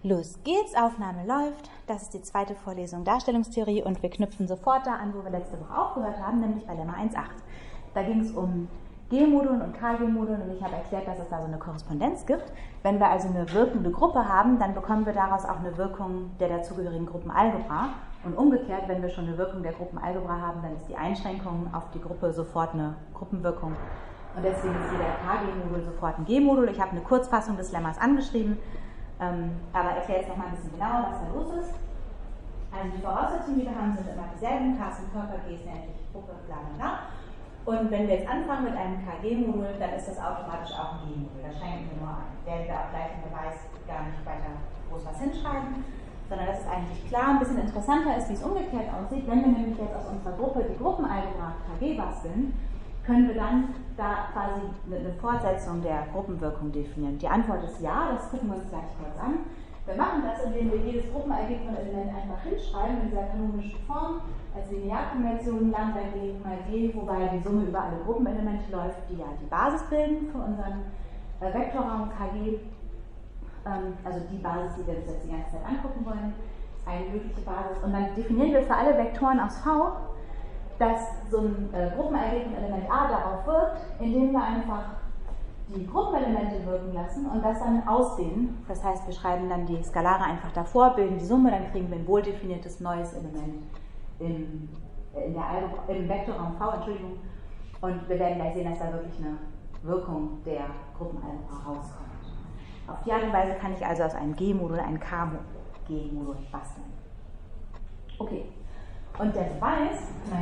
Los geht's, Aufnahme läuft. Das ist die zweite Vorlesung Darstellungstheorie und wir knüpfen sofort da an, wo wir letzte Woche aufgehört haben, nämlich bei Lemma 1.8. Da ging es um G-Modulen und KG-Modulen und ich habe erklärt, dass es da so eine Korrespondenz gibt. Wenn wir also eine wirkende Gruppe haben, dann bekommen wir daraus auch eine Wirkung der dazugehörigen Gruppenalgebra. Und umgekehrt, wenn wir schon eine Wirkung der Gruppenalgebra haben, dann ist die Einschränkung auf die Gruppe sofort eine Gruppenwirkung. Und deswegen ist jeder KG-Modul sofort ein G-Modul. Ich habe eine Kurzfassung des Lemmas angeschrieben. Aber erkläre jetzt noch mal ein bisschen genauer, was da los ist. Also die Voraussetzungen, die wir haben, sind immer dieselben. K ist ein Körper, G ist eine endliche Gruppe, bla bla bla. Und wenn wir jetzt anfangen mit einem KG-Modul, dann ist das automatisch auch ein G-Modul. Da schränken wir nur ein. Werden wir auch gleich im Beweis gar nicht weiter groß was hinschreiben, sondern dass es eigentlich klar ein bisschen interessanter ist, wie es umgekehrt aussieht. Wenn wir nämlich jetzt aus unserer Gruppe die Gruppenalgebra KG basteln, können wir dann da quasi eine Fortsetzung der Gruppenwirkung definieren. Die Antwort ist ja, das gucken wir uns gleich kurz an. Wir machen das, indem wir jedes Gruppenalgebra-Element einfach hinschreiben in dieser kanonischen Form, als Linearkonvention Lambda G mal G, wobei die Summe über alle Gruppenelemente läuft, die ja die Basis bilden für unseren Vektorraum KG. Also die Basis, die wir uns jetzt die ganze Zeit angucken wollen, ist eine mögliche Basis. Und dann definieren wir für alle Vektoren aus V, dass so ein Gruppenalgebra-Element A darauf wirkt, indem wir einfach die Gruppenelemente wirken lassen und das dann ausdehnen. Das heißt, wir schreiben dann die Skalare einfach davor, bilden die Summe, dann kriegen wir ein wohldefiniertes neues Element im Vektorraum V, und wir werden gleich sehen, dass da wirklich eine Wirkung der Gruppenalgebra rauskommt. Auf die Art und Weise kann ich also aus einem G-Modul ein K-G-Modul basteln. Okay. Und der Beweis,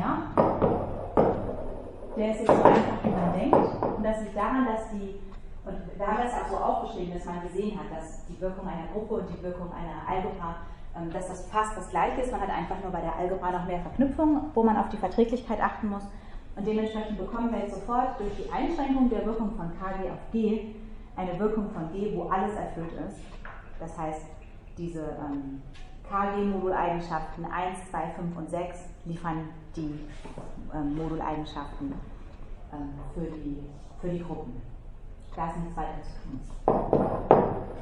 der ist jetzt so einfach, wie man denkt. Und das liegt daran, dass und da haben wir es auch so aufgeschrieben, dass man gesehen hat, dass die Wirkung einer Gruppe und die Wirkung einer Algebra, dass das fast das Gleiche ist. Man hat einfach nur bei der Algebra noch mehr Verknüpfungen, wo man auf die Verträglichkeit achten muss. Und dementsprechend bekommen wir jetzt sofort durch die Einschränkung der Wirkung von KG auf G eine Wirkung von G, wo alles erfüllt ist. Das heißt, diese KG-Moduleigenschaften 1, 2, 5 und 6 liefern die Moduleigenschaften für die Gruppen. Da ist nichts weiter zu tun.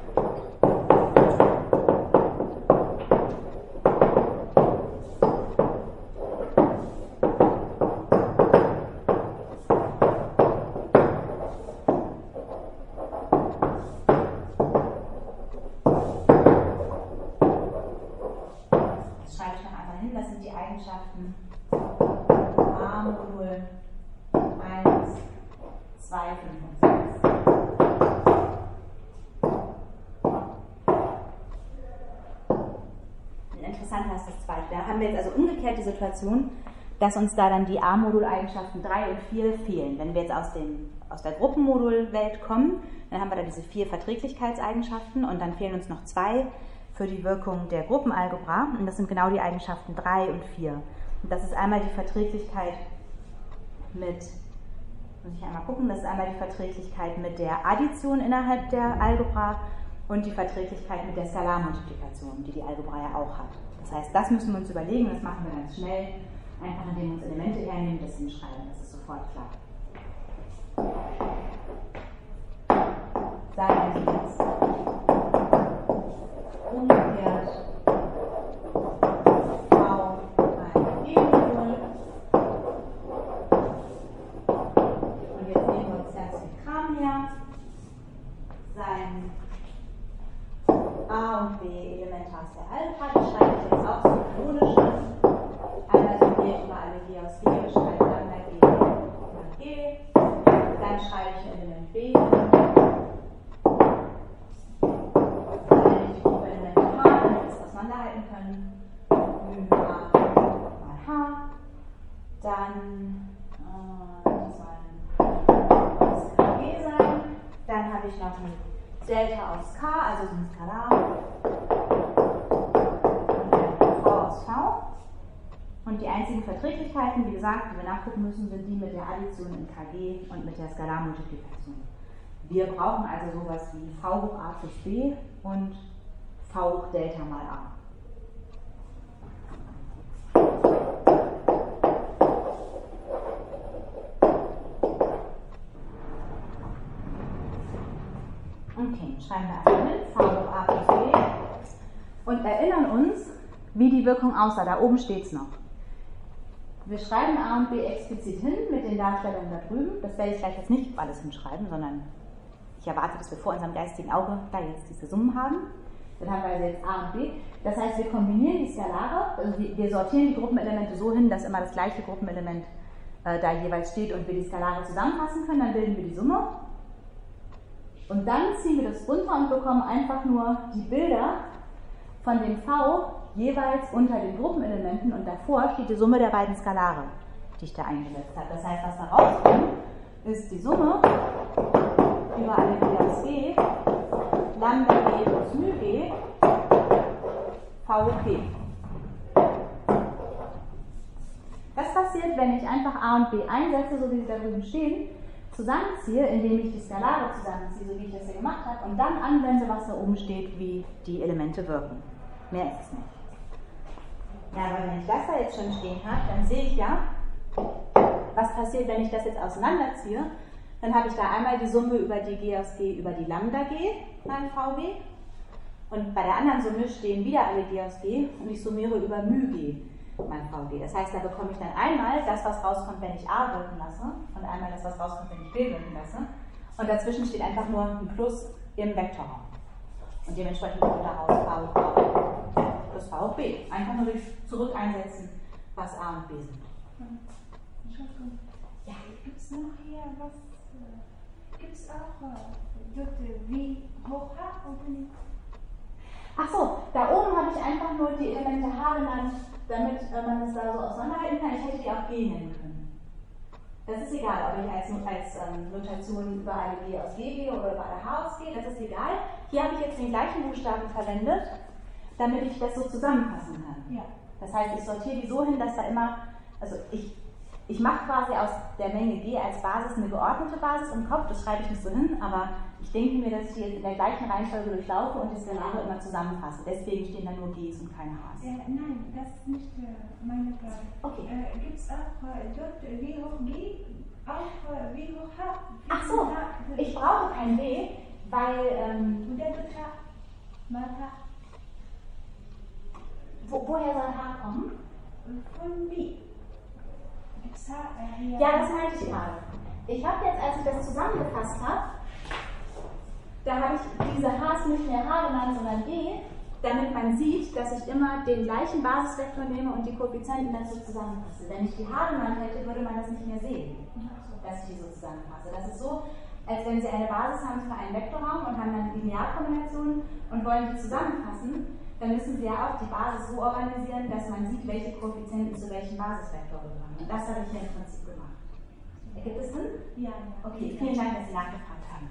Das sind die Eigenschaften A-Modul 1, 2, 5 und 6. Interessanter ist das zweite. Da haben wir jetzt also umgekehrt die Situation, dass uns da dann die A-Modul-Eigenschaften 3 und 4 fehlen. Wenn wir jetzt aus der Gruppenmodulwelt kommen, dann haben wir da diese 4 Verträglichkeitseigenschaften und dann fehlen uns noch 2 für die Wirkung der Gruppenalgebra, und das sind genau die Eigenschaften 3 und 4. Und das ist einmal die Verträglichkeit mit der Addition innerhalb der Algebra und die Verträglichkeit mit der Skalarmultiplikation, die die Algebra ja auch hat. Das heißt, das müssen wir uns überlegen, das machen wir ganz schnell, einfach indem wir uns Elemente hernehmen, das hinschreiben, das ist sofort klar. Sagen wir jetzt umgekehrt V ein G-Modul. Und jetzt nehmen wir uns ganz viel Kram her. Sein A und B Elemente aus der Algebra, die schreibe ich jetzt auch so kanonisch an. Einmal summiert über alle G aus G und schreibe Lambda G nach G. Dann schreibe ich ein Element B. Dann das KG sein. Dann habe ich noch ein Delta aus K, also so ein Skalar. Und ein V aus V. Und die einzigen Verträglichkeiten, wie gesagt, die wir nachgucken müssen, sind die mit der Addition in KG und mit der Skalarmultiplikation. Wir brauchen also sowas wie V hoch A plus B und V hoch Delta mal A. Okay, schreiben wir also hin, V hoch A plus B und erinnern uns, wie die Wirkung aussah. Da oben steht es noch. Wir schreiben A und B explizit hin mit den Darstellungen da drüben. Das werde ich gleich jetzt nicht alles hinschreiben, sondern ich erwarte, dass wir vor unserem geistigen Auge da jetzt diese Summen haben. Dann haben wir also jetzt A und B. Das heißt, wir kombinieren die Skalare, also wir sortieren die Gruppenelemente so hin, dass immer das gleiche Gruppenelement da jeweils steht und wir die Skalare zusammenfassen können. Dann bilden wir die Summe. Und dann ziehen wir das runter und bekommen einfach nur die Bilder von dem V jeweils unter den Gruppenelementen und davor steht die Summe der beiden Skalare, die ich da eingesetzt habe. Das heißt, was da rauskommt, ist die Summe über alle G aus G, Lambda G plus μ G, VP. Das passiert, wenn ich einfach A und B einsetze, so wie sie da drüben stehen, zusammenziehe, indem ich die Skalare zusammenziehe, so wie ich das hier gemacht habe, und dann anwende, was da oben steht, wie die Elemente wirken. Mehr ist es nicht. Ja, aber wenn ich das da jetzt schon stehen habe, dann sehe ich ja, was passiert, wenn ich das jetzt auseinanderziehe. Dann habe ich da einmal die Summe über die G aus G über die Lambda G mal VG. Und bei der anderen Summe stehen wieder alle G aus G und ich summiere über μ G mal VG. Das heißt, da bekomme ich dann einmal das, was rauskommt, wenn ich A wirken lasse und einmal das, was rauskommt, wenn ich B wirken lasse. Und dazwischen steht einfach nur ein Plus im Vektorraum. Und dementsprechend kommt daraus V plus V hoch B. Einfach nur durch zurück einsetzen, was A und B sind. Entschuldigung. Ja, gibt es noch hier was? Gibt es auch dort wie hoch H und Ach so, da oben habe ich einfach nur die Elemente H genannt, damit man das da so auseinanderhalten kann. Ich hätte die auch G nennen können. Das ist egal, ob ich als Notation über eine G aus G gehe oder über eine H aus G, das ist egal. Hier habe ich jetzt den gleichen Buchstaben verwendet, damit ich das so zusammenfassen kann. Ja. Das heißt, ich sortiere die so hin, dass da immer, also ich mache quasi aus der Menge G als Basis eine geordnete Basis im Kopf, das schreibe ich nicht so hin, aber ich denke mir, dass ich die jetzt in der gleichen Reihenfolge durchlaufe und die Skalare immer zusammenfasse. Deswegen stehen da nur Gs und keine Hs. Nein, das ist nicht meine Frage. Okay. Gibt es auch dort wie hoch G, auch wie hoch H? Ach so, ich brauche kein W, weil... und der wird H, mal H. Woher soll H kommen? Von B. Ja, das meinte ich gerade. Ich habe jetzt, als ich das zusammengefasst habe, da habe ich diese H's nicht mehr H genannt, sondern G, damit man sieht, dass ich immer den gleichen Basisvektor nehme und die Koeffizienten dazu zusammenfasse. Wenn ich die H genannt hätte, würde man das nicht mehr sehen, dass ich die so zusammenfasse. Das ist so, als wenn Sie eine Basis haben für einen Vektorraum und haben dann Linearkombinationen und wollen die zusammenfassen, dann müssen Sie ja auch die Basis so organisieren, dass man sieht, welche Koeffizienten zu welchem Basisvektor gehören. Und das habe ich hier im Prinzip gemacht. Ergibt es Sinn? Ja. Okay, vielen Dank, dass Sie nachgefragt haben.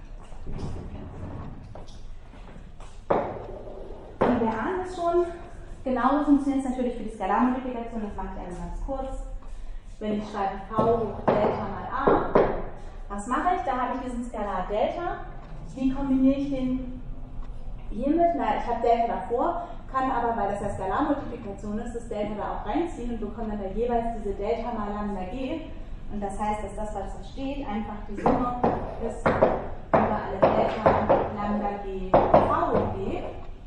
Und wir ahnen es schon, genauso funktioniert es natürlich für die Skalarmultiplikation, das mache ich einmal ganz kurz. Wenn ich schreibe V hoch Delta mal A, was mache ich? Da habe ich diesen Skalar Delta. Wie kombiniere ich den hiermit? Na, ich habe Delta davor, kann aber, weil das ja Skalarmultiplikation ist, das Delta da auch reinziehen und bekomme dann da jeweils diese Delta mal Lambda G. Und das heißt, dass das, was da steht, einfach die Summe ist über alle Delta Lambda G V hoch G.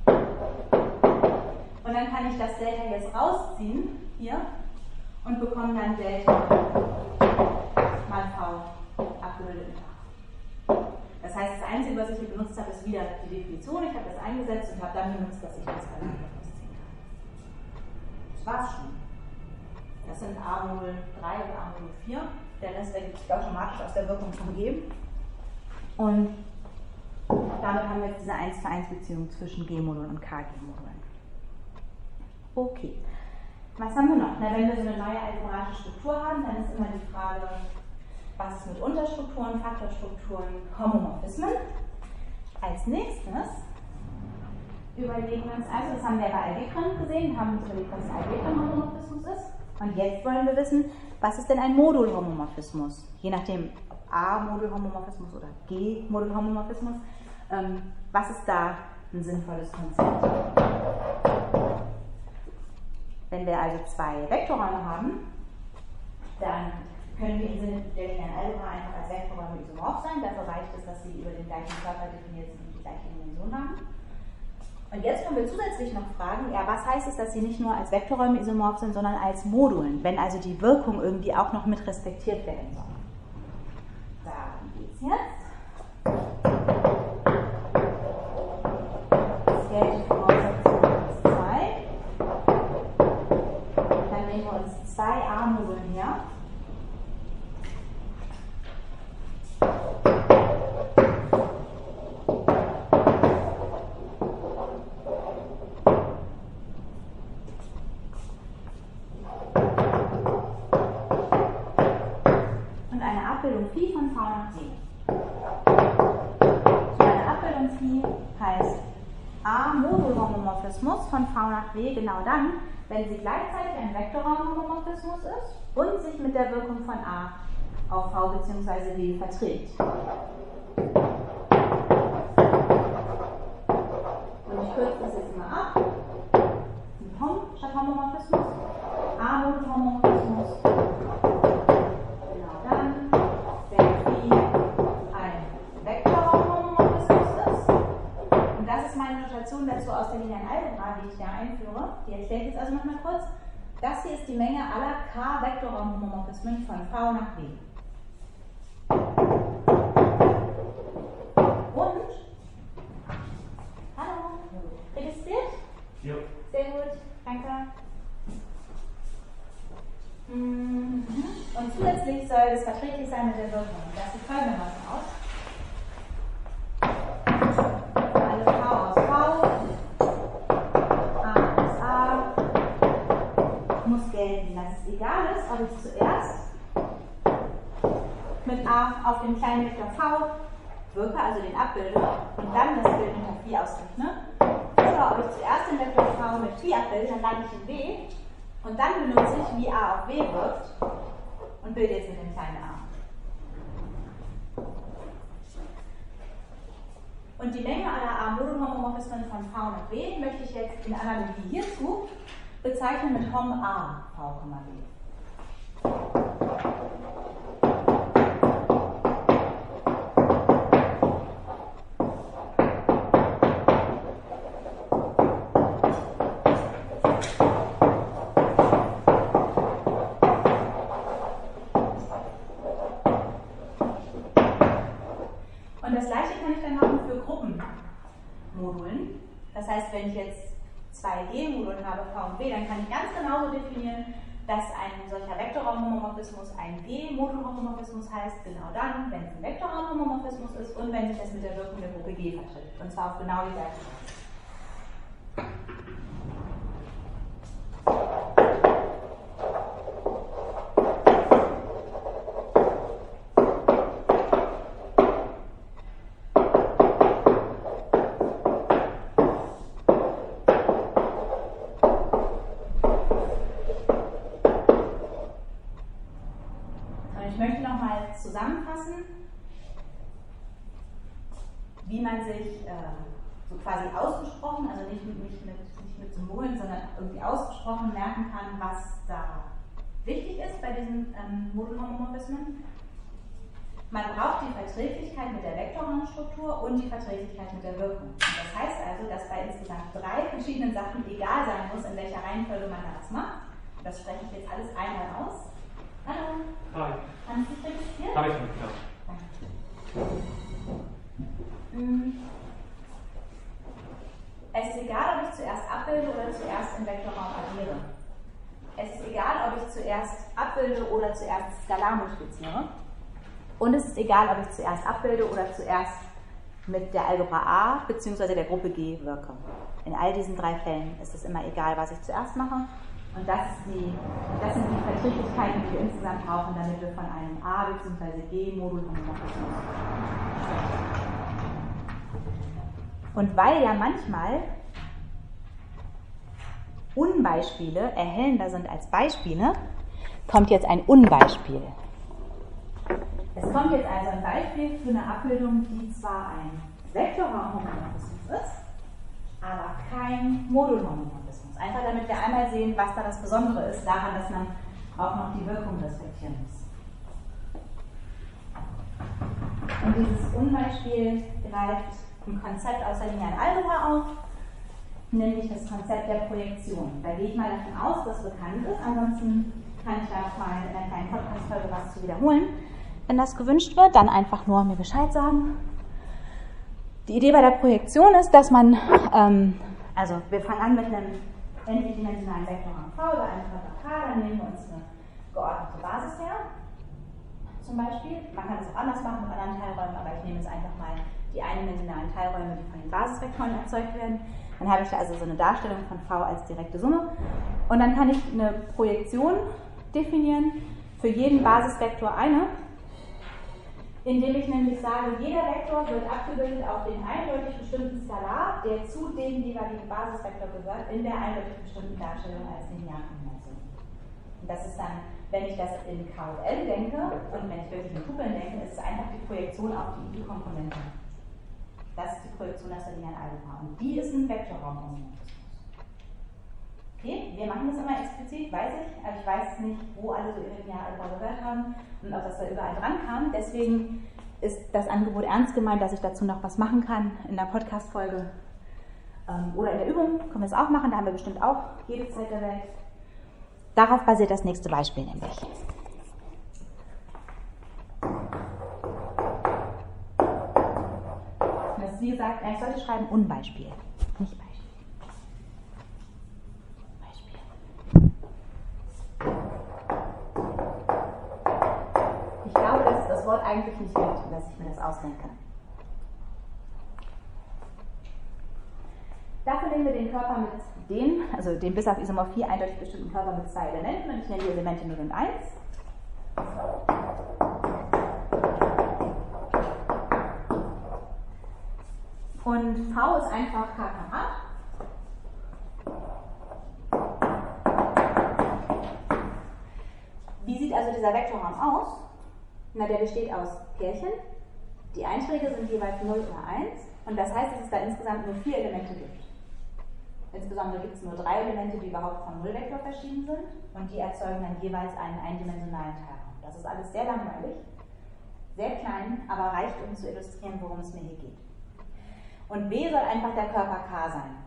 Und dann kann ich das Delta jetzt rausziehen, hier, und bekomme dann Delta mal V abgebildet in H. Das heißt, das Einzige, was ich hier benutzt habe, ist wieder die Definition. Ich habe das eingesetzt und habe dann benutzt, dass ich das Skalar rausziehen kann. Das war's schon. Das sind A Modul 3 und A Modul 4. Der Rest ergibt sich automatisch aus der Wirkung von G. Und damit haben wir jetzt diese 1:1 Beziehung zwischen G-Modulen und KG-Modulen. Okay. Was haben wir noch? Na, wenn wir so eine neue algebraische Struktur haben, dann ist immer die Frage, was ist mit Unterstrukturen, Faktorstrukturen, Homomorphismen. Als nächstes überlegen wir uns also, das haben wir bei Algebren gesehen, haben uns überlegt, was Algebren-Homomorphismus ist. Und jetzt wollen wir wissen, was ist denn ein Modulhomomorphismus? Je nachdem, ob A-Modulhomomorphismus oder G-Modulhomomorphismus. Was ist da ein sinnvolles Konzept? Wenn wir also zwei Vektorräume haben, dann können wir im Sinne der linearen Algebra einfach als Vektorräume isomorph sein. Dafür reicht es, dass sie über den gleichen Körper definiert sind und die gleiche Dimension haben. Und jetzt können wir zusätzlich noch fragen, ja, was heißt es, dass sie nicht nur als Vektorräume isomorph sind, sondern als Modulen, wenn also die Wirkung irgendwie auch noch mit respektiert werden soll. Darum geht es jetzt. Das gelte Voraussetzung ist 2. Dann nehmen wir uns 2 A-Modulen her. Phi von V nach D. So eine Abbildung Phi heißt A-Modulhomomorphismus von V nach W genau dann, wenn sie gleichzeitig ein Vektorraumhomomorphismus ist und sich mit der Wirkung von A auf V bzw. W verträgt. Und ich kürze das jetzt mal ab. Ein Hom statt Homomorphismus. A-Modulhomomorphismus. Dazu aus der linearen Algebra, die ich da einführe. Die erkläre ich jetzt also nochmal kurz. Das hier ist die Menge aller K-Vektorraumhomomorphismen von V nach W. Und, hallo, registriert? Ja. Sehr gut, danke. Und zusätzlich soll es verträglich sein mit der Wirkung. Das sieht folgendermaßen aus. Alle V aus V. Gelten, dass es egal ist, ob ich zuerst mit A auf dem kleinen Vektor V wirke, also den abbilde, und dann das Bild mit Phi ausrechne, oder ob ich zuerst den Vektor V mit Phi abbilde, dann lande ich in W, und dann benutze ich, wie A auf W wirkt, und bilde jetzt mit dem kleinen A. Und die Menge aller A-Modulhomomorphismen von V nach W möchte ich jetzt in Analogie hierzu bezeichnen mit Hom A, V, W. Und das gleiche kann ich dann machen für Gruppenmodulen. Das heißt, wenn ich jetzt 2 G-Modulen habe, V und W, dann kann ich ganz genauso definieren, dass ein solcher Vektorraumhomomorphismus ein G-Modulhomomorphismus heißt, genau dann, wenn es ein Vektorraumhomomorphismus ist und wenn sich das mit der Wirkung der Gruppe G vertritt. Und zwar auf genau die gleiche Weise. Zusammenfassen, wie man sich so quasi ausgesprochen, also nicht mit Symbolen, sondern irgendwie ausgesprochen merken kann, was da wichtig ist bei diesen Modulhomomorphismen. Man braucht die Verträglichkeit mit der Vektorraumstruktur und die Verträglichkeit mit der Wirkung. Und das heißt also, dass bei insgesamt 3 verschiedenen Sachen egal sein muss, in welcher Reihenfolge man das macht. Das spreche ich jetzt alles einmal aus. Hallo. Hi. Haben Sie sich registriert? Habe ich schon, klar. Danke. Es ist egal, ob ich zuerst abbilde oder zuerst im Vektorraum addiere. Es ist egal, ob ich zuerst abbilde oder zuerst skalar multipliziere. Und es ist egal, ob ich zuerst abbilde oder zuerst mit der Algebra A bzw. der Gruppe G wirke. In all diesen 3 Fällen ist es immer egal, was ich zuerst mache. Und das sind die Verträglichkeiten, die wir insgesamt brauchen, damit wir von einem A bzw. G-Modulhomomorphismus sprechen. Und weil ja manchmal Unbeispiele erhellender sind als Beispiele, kommt jetzt ein Unbeispiel. Es kommt jetzt also ein Beispiel für eine Abbildung, die zwar ein Vektorraumhomomorphismus ist, aber kein Modulhomomorphismus. Einfach damit wir einmal sehen, was da das Besondere ist, daran, dass man auch noch die Wirkung respektieren muss. Und dieses Unbeispiel greift ein Konzept aus der linearen Algebra auf, nämlich das Konzept der Projektion. Da gehe ich mal davon aus, dass es bekannt ist, ansonsten kann ich da mal in einer kleinen Podcast-Folge was zu wiederholen. Wenn das gewünscht wird, dann einfach nur mir Bescheid sagen. Die Idee bei der Projektion ist, dass man, also wir fangen an mit einem endlichdimensionalen Vektorraum V oder einem Körper K, dann nehmen wir uns eine geordnete Basis her, zum Beispiel. Man kann es auch anders machen mit anderen Teilräumen, aber ich nehme jetzt einfach mal die eindimensionalen Teilräume, die von den Basisvektoren erzeugt werden. Dann habe ich da also so eine Darstellung von V als direkte Summe. Und dann kann ich eine Projektion definieren, für jeden Basisvektor eine, indem ich nämlich sage, jeder Vektor wird abgebildet auf den eindeutig bestimmten Skalar, der zu dem jeweiligen Basisvektor gehört, in der eindeutig bestimmten Darstellung als Linearkombination. Und das ist dann, wenn ich das in K und L denke, und wenn ich wirklich in Tupeln denke, ist es einfach die Projektion auf die I-Komponente. Das ist die Projektion aus der linearen Algebra. Und die ist ein Vektorraumhomomorphismus. Okay, wir machen das immer explizit, weiß ich, aber ich weiß nicht, wo alle so ihre lineare Algebra gehört haben und ob das da überall dran kam. Deswegen ist das Angebot ernst gemeint, dass ich dazu noch was machen kann in der Podcast-Folge oder in der Übung. Können wir es auch machen, da haben wir bestimmt auch jede Zeit der Welt. Darauf basiert das nächste Beispiel nämlich. Das ist wie gesagt, ich sollte schreiben Unbeispiel, nicht Beispiel. Ich glaube, dass es das Wort eigentlich nicht gibt und dass ich mir das ausdenke. Dafür nehmen wir den Körper mit also den bis auf Isomorphie eindeutig bestimmten Körper mit zwei Elementen und ich nenne die Elemente 0 und 1. Und V ist einfach K, Wie sieht also dieser Vektorraum aus? Na, der besteht aus Pärchen. Die Einträge sind jeweils 0 oder 1. Und das heißt, dass es da insgesamt nur 4 Elemente gibt. Insbesondere gibt es nur 3 Elemente, die überhaupt vom Nullvektor verschieden sind. Und die erzeugen dann jeweils einen eindimensionalen Teilraum. Das ist alles sehr langweilig, sehr klein, aber reicht, um zu illustrieren, worum es mir hier geht. Und B soll einfach der Körper K sein.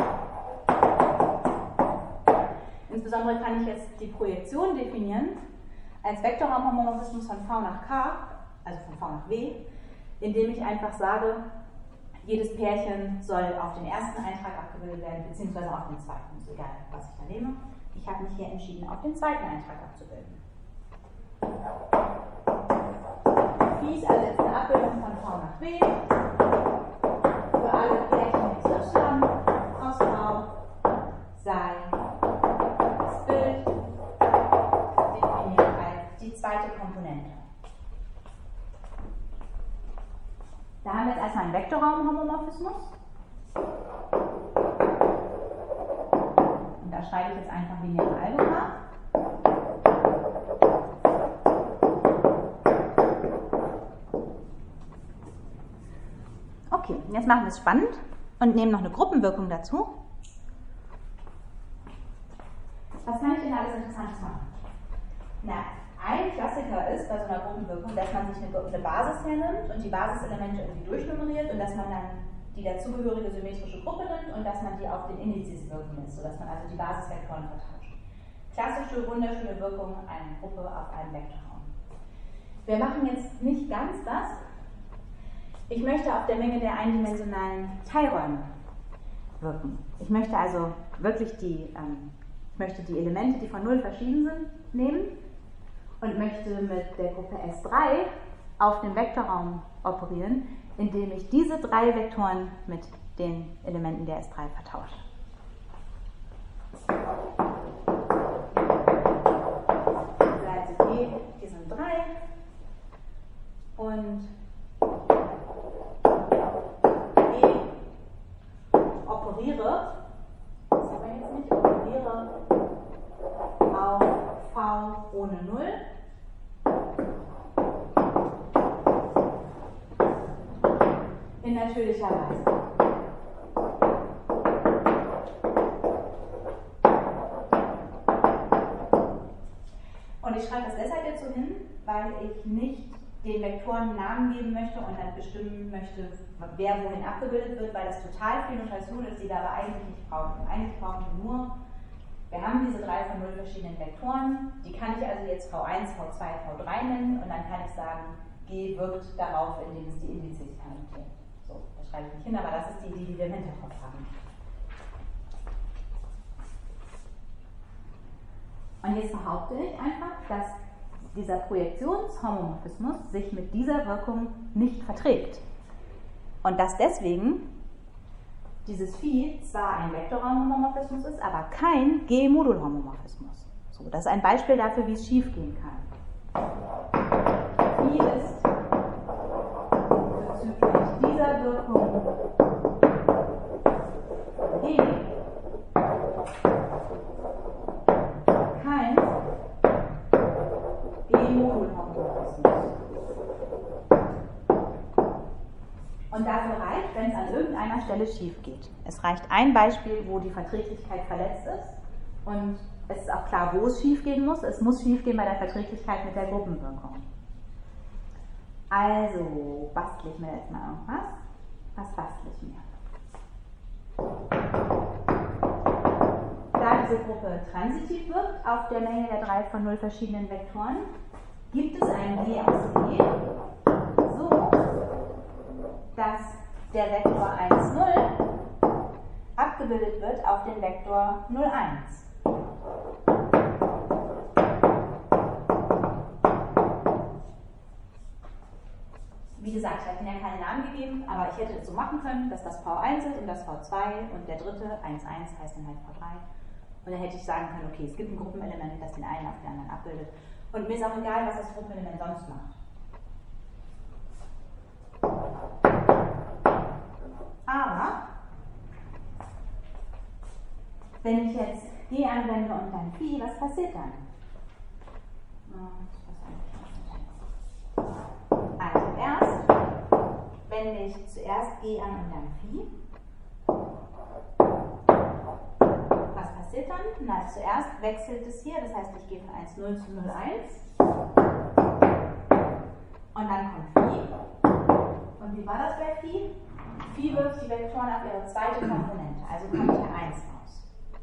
Insbesondere kann ich jetzt die Projektion definieren als Vektorraumhomomorphismus von V nach K, also von V nach W, indem ich einfach sage, jedes Pärchen soll auf den ersten Eintrag abgebildet werden, beziehungsweise auf den zweiten. Ist egal, was ich da nehme. Ich habe mich hier entschieden, auf den zweiten Eintrag abzubilden. Phi ist also jetzt eine Abbildung von V nach W. Für alle Pärchen XY aus V sei das Bild definiert als die zweite Komponente. Da haben wir jetzt erstmal einen Vektorraumhomomorphismus. Und da schreibe ich jetzt einfach lineare Algebra. Okay, und jetzt machen wir es spannend und nehmen noch eine Gruppenwirkung dazu. Was kann ich denn alles Interessantes machen? Na, ein Klassiker ist bei so einer Gruppenwirkung, dass man sich eine Basis hernimmt und die Basiselemente irgendwie durchnummeriert und dass man dann die dazugehörige symmetrische Gruppe nimmt und dass man die auf den Indizes wirken lässt, sodass man also die Basisvektoren vertauscht. Klassische, wunderschöne Wirkung einer Gruppe auf einem Vektorraum. Wir machen jetzt nicht ganz das. Ich möchte auf der Menge der eindimensionalen Teilräume wirken. Ich möchte also wirklich die Elemente, die von 0 verschieden sind, nehmen und möchte mit der Gruppe S3 auf den Vektorraum operieren, indem ich diese 3 Vektoren mit den Elementen der S3 vertausche. Also die sind 3 und ich operiere, das haben wir jetzt nicht, operiere auf V ohne 0. In natürlicher Weise. Und ich schreibe das deshalb jetzt so hin, weil ich nicht den Vektoren Namen geben möchte und dann bestimmen möchte, wer wohin abgebildet wird, weil das total viel Notation ist, die wir aber eigentlich nicht brauchen. Eigentlich brauchen wir nur, wir haben diese 3 von 0 verschiedenen Vektoren, die kann ich also jetzt V1, V2, V3 nennen und dann kann ich sagen, G wirkt darauf, indem es die Indizes konnotiert. So, das schreibe ich nicht hin, aber das ist die Idee, die wir im Hinterkopf haben. Und jetzt behaupte ich einfach, dass dieser Projektionshomomorphismus sich mit dieser Wirkung nicht verträgt. Und dass deswegen dieses Phi zwar ein Vektorraumhomomorphismus ist, aber kein G-Modulhomomorphismus. So, das ist ein Beispiel dafür, wie es schief gehen kann. Phi ist bezüglich dieser Wirkung G kein G-Modulhomomorphismus. Und dafür reicht, wenn es an irgendeiner Stelle schief geht. Es reicht ein Beispiel, wo die Verträglichkeit verletzt ist und es ist auch klar, wo es schief gehen muss. Es muss schief gehen bei der Verträglichkeit mit der Gruppenwirkung. Also bastle ich mir jetzt mal irgendwas. Was bastle ich mir? Da diese Gruppe transitiv wirkt auf der Menge der 3 von 0 verschiedenen Vektoren, gibt es ein G aus G, so dass der Vektor 1, 0 abgebildet wird auf den Vektor 0, 1. Wie gesagt, ich habe Ihnen ja keinen Namen gegeben, aber ich hätte es so machen können, dass das V1 ist und das V2 und der dritte 1, 1 heißt dann halt V3. Und dann hätte ich sagen können, okay, es gibt ein Gruppenelement, das den einen auf den anderen abbildet. Und mir ist auch egal, was das Gruppenelement sonst macht. Aber wenn ich jetzt G anwende und dann Phi, was passiert dann? Also erst wende ich zuerst G an und dann Phi. Was passiert dann? Na, zuerst wechselt es hier, das heißt, ich gehe von 1, 0 zu 0, 1. Und dann kommt Phi. Und wie war das bei Phi? Phi wirft die Vektoren auf ihre zweite Komponente, also kommt hier 1 raus.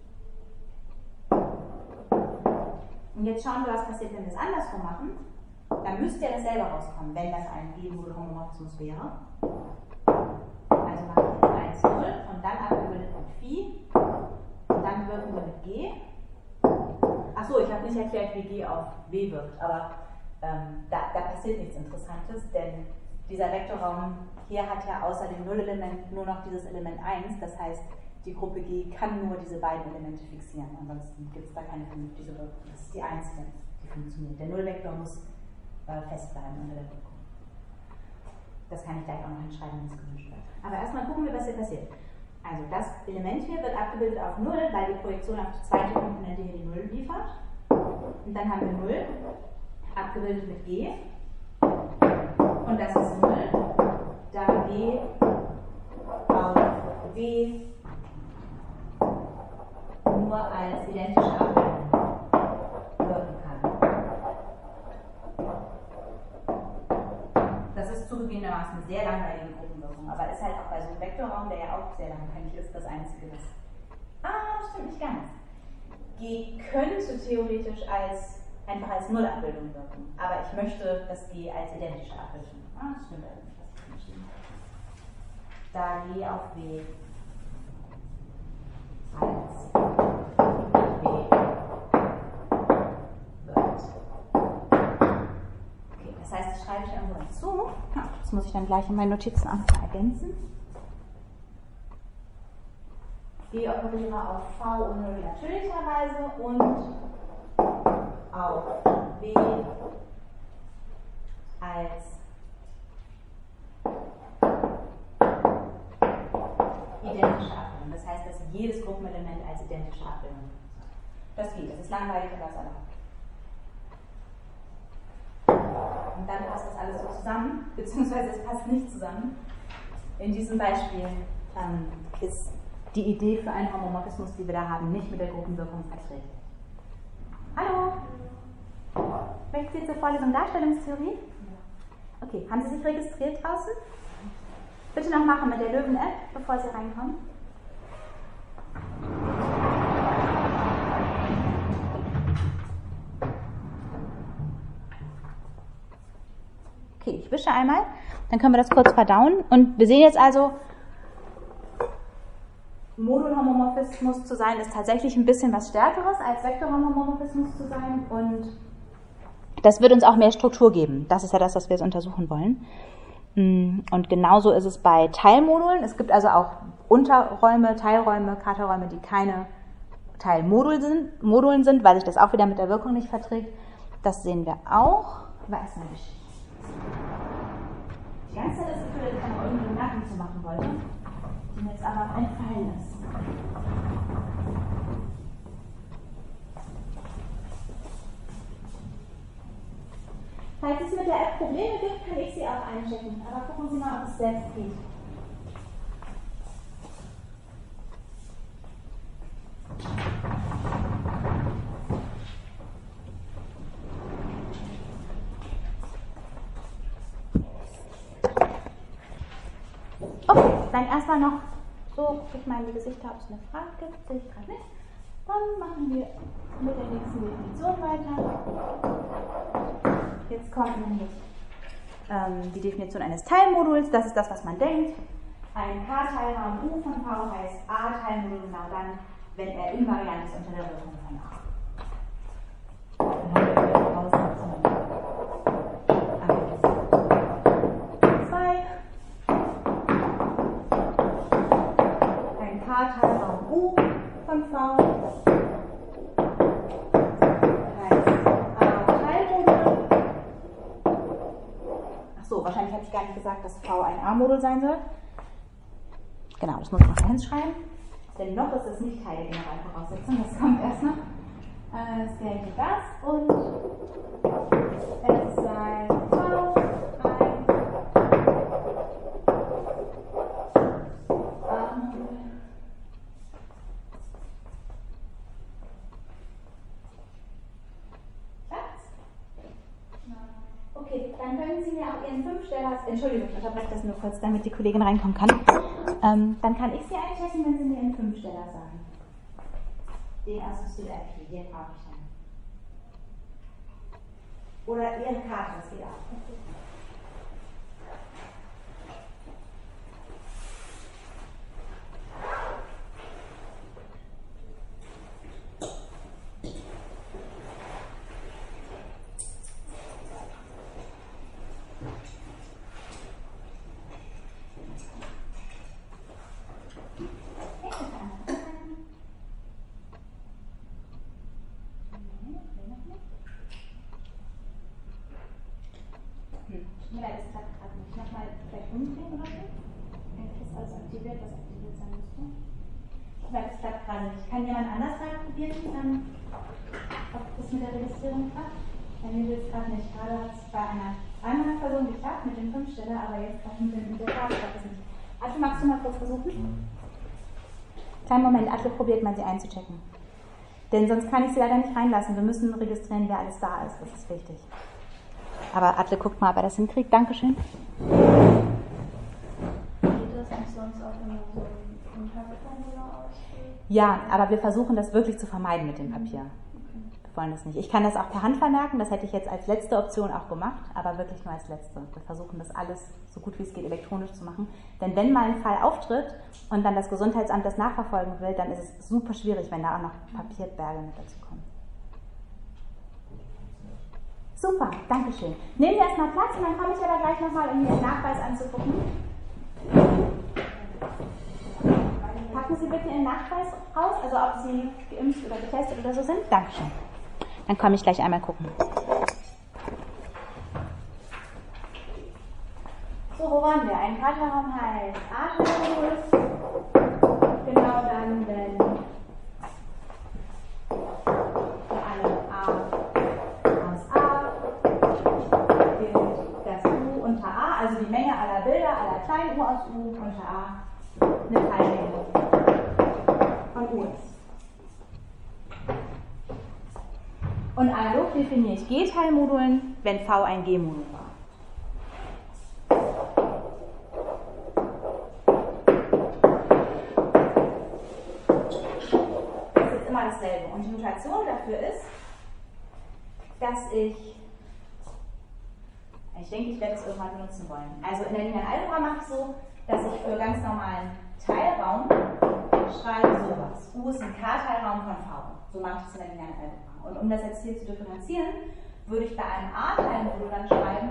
Und jetzt schauen wir, was passiert, wenn wir es andersrum machen. Dann müsste ja dasselbe rauskommen, wenn das ein G-Modul-Homomorphismus wäre. Also mache ich jetzt 1, 0 und dann abgebildet mit Phi. Und dann wirken wir mit G. Achso, ich habe nicht erklärt, wie G auf W wirkt, aber da passiert nichts Interessantes, denn dieser Vektorraum hier hat ja außer dem Nullelement nur noch dieses Element 1, das heißt, die Gruppe G kann nur diese beiden Elemente fixieren, ansonsten gibt es da keine vernünftige Wirkung. Das ist die einzige, die funktioniert. Der Nullvektor muss fest bleiben unter der Wirkung. Das kann ich gleich auch noch hinschreiben, wenn es gewünscht wird. Aber erstmal gucken wir, was hier passiert. Also das Element hier wird abgebildet auf 0, weil die Projektion auf die zweite Komponente hier die 0 liefert. Und dann haben wir 0 abgebildet mit G. Und das ist 0, da G auf W nur als identische Abbildung wirken kann. Das ist zugegebenermaßen eine sehr langweilige Gruppenwirkung, aber ist halt auch bei so einem Vektorraum, der ja auch sehr langweilig ist, das einzige, das. Das stimmt nicht ganz. G könnte theoretisch einfach als Nullabbildung wirken, aber ich möchte das G als identische Abbildung. Das stimmt also nicht, was ich geschrieben habe. Da G auf W als W wird. Okay, das heißt, das schreibe ich irgendwo dazu. Das muss ich dann gleich in meinen Notizen auch noch ergänzen. G operiere auf V ohne natürlicherweise und auf W als identische Abbildung. Das heißt, dass jedes Gruppenelement als identische Abbildung. Das geht, das ist langweilig, aber das erlaubt. Und dann passt das alles so zusammen, beziehungsweise es passt nicht zusammen. In diesem Beispiel ist die Idee für einen Homomorphismus, die wir da haben, nicht mit der Gruppenwirkung verträglich. Hallo! Möchten Sie zur Vorlesung Darstellungstheorie? Okay, haben Sie sich registriert draußen? Bitte noch machen mit der Löwen-App, bevor Sie reinkommen. Okay, ich wische einmal, dann können wir das kurz verdauen. Und wir sehen jetzt also, Modulhomomorphismus zu sein ist tatsächlich ein bisschen was Stärkeres als Vektorhomomorphismus zu sein. Und das wird uns auch mehr Struktur geben. Das ist ja das, was wir jetzt untersuchen wollen. Und genauso ist es bei Teilmodulen. Es gibt also auch Unterräume, Teilräume, Katerräume, die keine Teilmodulen sind, weil sich das auch wieder mit der Wirkung nicht verträgt. Das sehen wir auch. Aber erstmal Geschichte. Die ganze Zeit das Gefühl, dass ich noch irgendwie Nacken zu machen wollte, die mir jetzt aber entfallen ist. Falls es mit der App Probleme gibt, kann ich sie auch einchecken. Aber gucken Sie mal, ob es selbst geht. Okay, dann erstmal noch so, gucke ich mal in die Gesichter, ob es eine Frage gibt. Sehe ich gerade nicht. Dann machen wir mit der nächsten Definition weiter. Jetzt kommt nämlich die Definition eines Teilmoduls. Das ist das, was man denkt. Ein K-Teilraum U von V heißt A-Teilmodul genau dann, wenn er invariant ist unter der Wirkung von A. Dann haben wir ein K-Teilraum U von V heißt A-Teilmodul. Achso, wahrscheinlich habe ich gar nicht gesagt, dass V ein A-Modul sein soll. Genau, das muss ich noch hinschreiben. Denn noch ist es nicht Teil der Generalvoraussetzung, das kommt erst noch. Es gelte das und es sei V ein A-Modul. Okay, dann können Sie mir auch Ihren Fünfsteller, Entschuldigung, ich unterbreche das nur kurz, damit die Kollegin reinkommen kann. Dann kann ich Sie einchecken, wenn Sie mir Ihren Fünfsteller sagen. Den aus dem Stil FP, den brauche ich dann. Oder Ihre Karte, das geht auch. Kann jemand anders mal probieren, ob das mit der Registrierung klappt? Bei mir will es gerade nicht. Gerade hat es bei einer anderen Person geklappt mit dem Fünfsteller, aber jetzt gerade mit der Karte klappt es nicht. Atle, magst du mal kurz versuchen? Kleinen Moment, Atle probiert mal, sie einzuchecken. Denn sonst kann ich sie leider nicht reinlassen. Wir müssen registrieren, wer alles da ist. Das ist wichtig. Aber Atle guckt mal, ob er das hinkriegt. Dankeschön. Geht das nicht sonst auch, wenn man so ein Papierformular ausfüllt? Ja, aber wir versuchen das wirklich zu vermeiden mit dem Papier. Wir wollen das nicht. Ich kann das auch per Hand vermerken, das hätte ich jetzt als letzte Option auch gemacht, aber wirklich nur als letzte. Wir versuchen das alles so gut wie es geht elektronisch zu machen. Denn wenn mal ein Fall auftritt und dann das Gesundheitsamt das nachverfolgen will, dann ist es super schwierig, wenn da auch noch Papierberge mit dazu kommen. Super, Dankeschön. Nehmen Sie erstmal Platz und dann komme ich aber gleich nochmal, um Ihren Nachweis anzugucken. Packen Sie bitte Ihren Nachweis raus, also ob Sie geimpft oder getestet oder so sind. Dankeschön. Dann komme ich gleich einmal gucken. So, wo waren wir? Ein Katerraum heißt A-Teilmodul. Genau dann, wenn für alle A aus A gilt das U unter A, also die Menge aller Bilder, aller kleinen U aus U unter A, eine Teilmenge von U ist. Und analog definiere ich G-Teilmodulen, wenn V ein G-Modul war. immer dasselbe. Und die Notation dafür ist, dass ich denke, ich werde es irgendwann benutzen wollen. Also in der linearen Algebra mache ich so, dass ich für ganz normalen Teilraum schreibe sowas. U ist ein K-Teilraum von V. So mache ich es in der linearen Algebra. Und um das jetzt hier zu differenzieren, würde ich bei einem A-Teilmodul dann schreiben,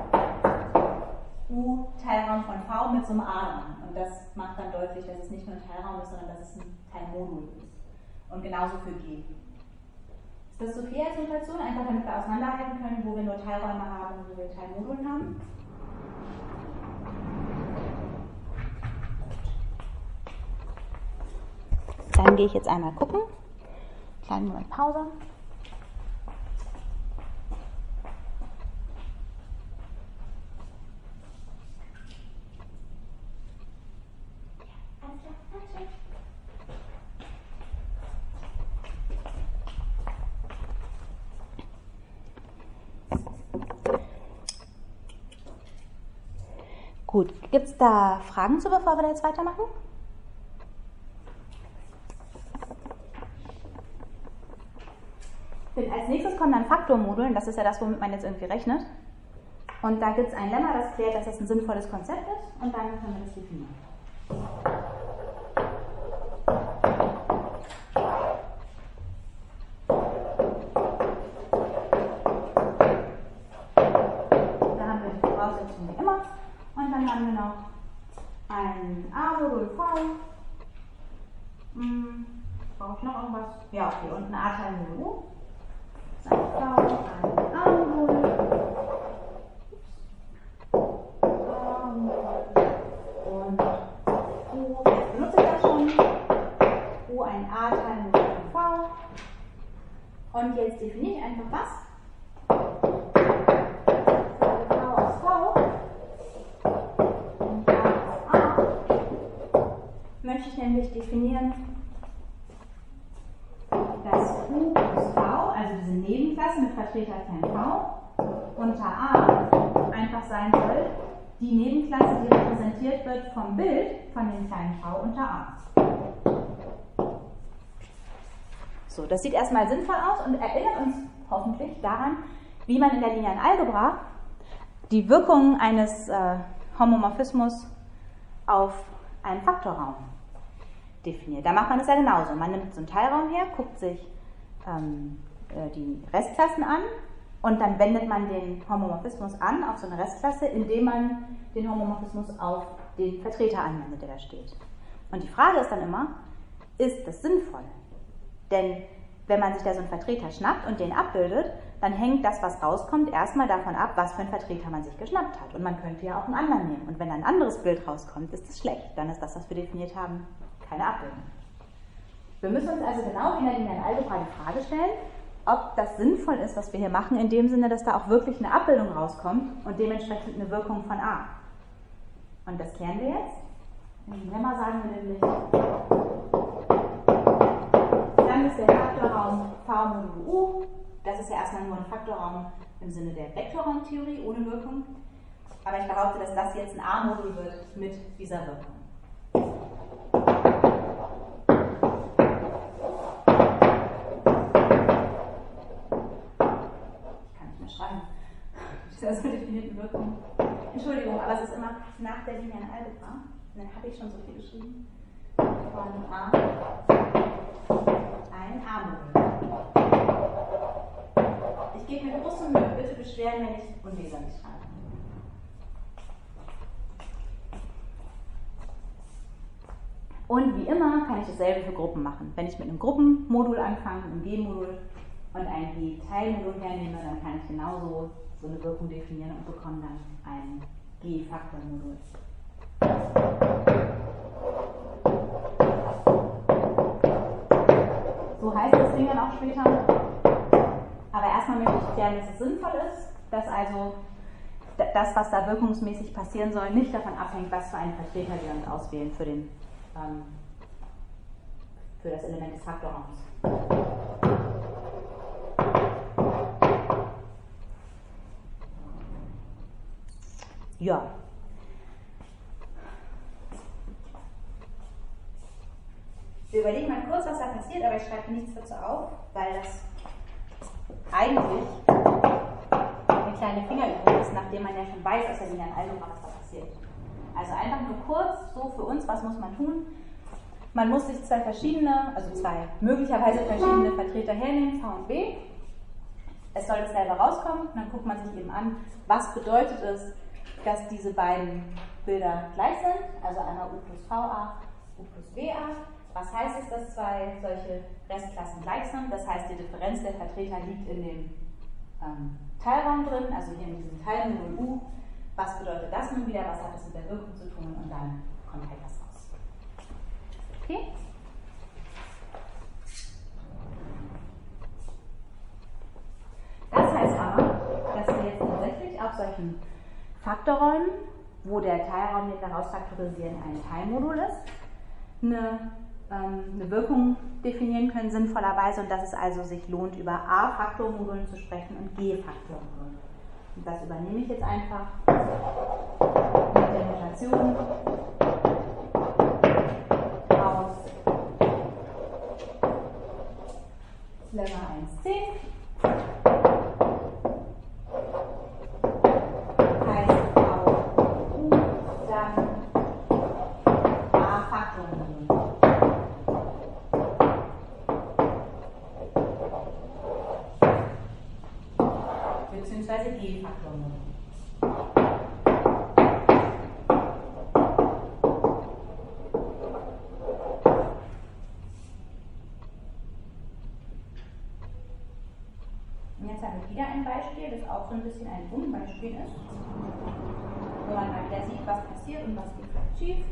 U Teilraum von V mit so einem A dran. Und das macht dann deutlich, dass es nicht nur ein Teilraum ist, sondern dass es ein Teilmodul ist. Und genauso für G. Ist das so viel als Notation? Einfach damit wir auseinanderhalten können, wo wir nur Teilräume haben und wo wir Teilmodulen haben. Dann gehe ich jetzt einmal gucken. Kleinen Moment Pause. Gut, gibt es da Fragen zu, bevor wir da jetzt weitermachen? Als nächstes kommen dann Faktormodulen, das ist ja das, womit man jetzt irgendwie rechnet. Und da gibt es ein Lemma, das klärt, dass das ein sinnvolles Konzept ist, und dann können wir das definieren. Da haben wir die Voraussetzungen wie immer. Und dann haben wir noch ein A-Modul V. Brauche ich noch irgendwas? Ja, okay, und ein A-Teilmodul U. Ein V, ein A-Modul. Und U, jetzt benutze ich das schon. U, ein A-Teilmodul V. Und jetzt definiere ich einfach was. V aus V. Und A aus A. Möchte ich nämlich definieren, dass U plus V, also diese Nebenklasse mit Vertreterkern V, unter A einfach sein soll, die Nebenklasse, die repräsentiert wird vom Bild von dem kleinen V unter A. So, das sieht erstmal sinnvoll aus und erinnert uns hoffentlich daran, wie man in der linearen Algebra die Wirkung eines Homomorphismus auf einen Faktorraum definiert. Da macht man es ja genauso. Man nimmt so einen Teilraum her, guckt sich die Restklassen an und dann wendet man den Homomorphismus an auf so eine Restklasse, indem man den Homomorphismus auf den Vertreter anwendet, der da steht. Und die Frage ist dann immer, ist das sinnvoll? Denn wenn man sich da so einen Vertreter schnappt und den abbildet, dann hängt das, was rauskommt, erstmal davon ab, was für einen Vertreter man sich geschnappt hat. Und man könnte ja auch einen anderen nehmen. Und wenn ein anderes Bild rauskommt, ist das schlecht. Dann ist das, was wir definiert haben, keine Abbildung. Wir müssen uns also genau wie in der linearen Algebra die Frage stellen, ob das sinnvoll ist, was wir hier machen, in dem Sinne, dass da auch wirklich eine Abbildung rauskommt und dementsprechend eine Wirkung von A. Und das klären wir jetzt. In dem Lemma sagen wir nämlich, dann ist der Faktorraum V modulo U. Das ist ja erstmal nur ein Faktorraum im Sinne der Vektorraumtheorie ohne Wirkung. Aber ich behaupte, dass das jetzt ein A-Modul wird mit dieser Wirkung. Schreiben. Das definierte Wirkung. Entschuldigung, aber es ist immer nach der linearen Algebra. Dann habe ich schon so viel geschrieben. Von A ein A-Modul. Ich gebe mir große Mühe, bitte beschweren, wenn ich unleserlich schreibe. Und wie immer kann ich dasselbe für Gruppen machen. Wenn ich mit einem Gruppenmodul anfange, einem G-Modul, und ein G-Teilmodul hernehme, dann kann ich genauso so eine Wirkung definieren und bekomme dann ein G-Faktormodul. So heißt das Ding dann auch später. Aber erstmal möchte ich klären, dass es sinnvoll ist, dass also das, was da wirkungsmäßig passieren soll, nicht davon abhängt, was für einen Vertreter wir uns auswählen für das Element des Faktorraums. Ja. Wir überlegen mal kurz, was da passiert, passiert, aber ich schreibe nichts dazu auf, weil das eigentlich eine kleine Fingerübung ist, nachdem man ja schon weiß, aus der linearen Algebra, was da passiert. Also einfach nur kurz, so für uns, was muss man tun? Man muss sich zwei möglicherweise verschiedene Vertreter hernehmen, V und B. Es soll dasselbe rauskommen, und dann guckt man sich eben an, was bedeutet es, dass diese beiden Bilder gleich sind, also einmal U plus VA, U plus WA. Was heißt es, dass zwei solche Restklassen gleich sind? Das heißt, die Differenz der Vertreter liegt in dem Teilraum drin, also hier in diesem Teilmodul U. Was bedeutet das nun wieder? Was hat das mit der Wirkung zu tun? Und dann kommt halt was raus. Okay? Das heißt aber, dass wir jetzt tatsächlich auf solchen Faktorräumen, wo der Teilraum, den wir rausfaktorisieren, ein Teilmodul ist, eine Wirkung definieren können, sinnvollerweise, und dass es also sich lohnt, über A-Faktormodulen zu sprechen und G-Faktormodulen. Und das übernehme ich jetzt einfach mit der Notation aus Lemma 1c. Heißt auch U, dann A-Faktormodulen. Beziehungsweise G-Faktormodulen. Und jetzt habe ich wieder ein Beispiel, das auch so ein bisschen ein Beispiel ist, wo man mal wieder sieht, was passiert und was geht vielleicht schief.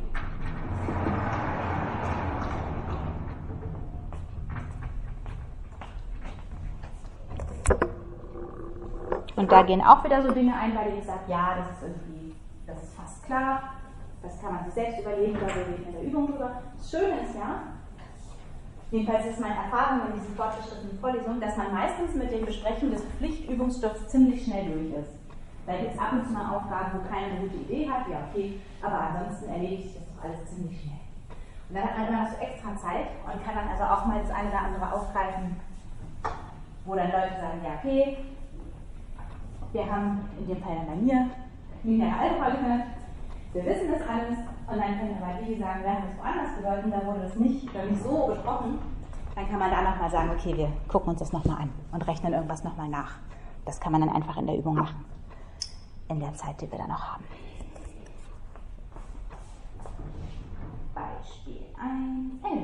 Und da gehen auch wieder so Dinge ein, weil ich sage, ja, das ist fast klar, das kann man sich selbst überlegen, da rede ich in der Übung drüber. Das Schöne ist ja, jedenfalls ist meine Erfahrung in diesen fortgeschrittenen Vorlesungen, dass man meistens mit dem Besprechen des Pflichtübungsstoffs ziemlich schnell durch ist. Da gibt es ab und zu mal Aufgaben, wo keiner eine gute Idee hat, ja okay, aber ansonsten erledigt sich das doch alles ziemlich schnell. Und dann hat man immer noch so extra Zeit und kann dann also auch mal das eine oder andere aufgreifen, wo dann Leute sagen, ja okay, wir haben in dem Fall dann bei mir lineare Algebra gehört, wir wissen das alles, und dann können aber die sagen, wir haben das woanders gehört und da wurde das nicht so besprochen, dann kann man da nochmal sagen, okay, wir gucken uns das nochmal an und rechnen irgendwas nochmal nach. Das kann man dann einfach in der Übung machen, in der Zeit, die wir da noch haben. Beispiel 1.11.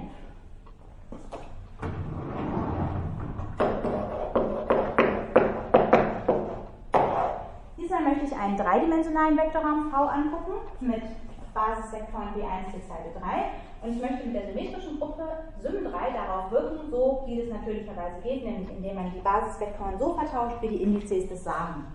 Diesmal möchte ich einen dreidimensionalen Vektorraum V angucken mit Basisvektoren B1 bis B3, und ich möchte mit der symmetrischen Gruppe Sym3 darauf wirken, so wie es natürlicherweise geht, nämlich indem man die Basisvektoren so vertauscht, wie die Indizes das sagen.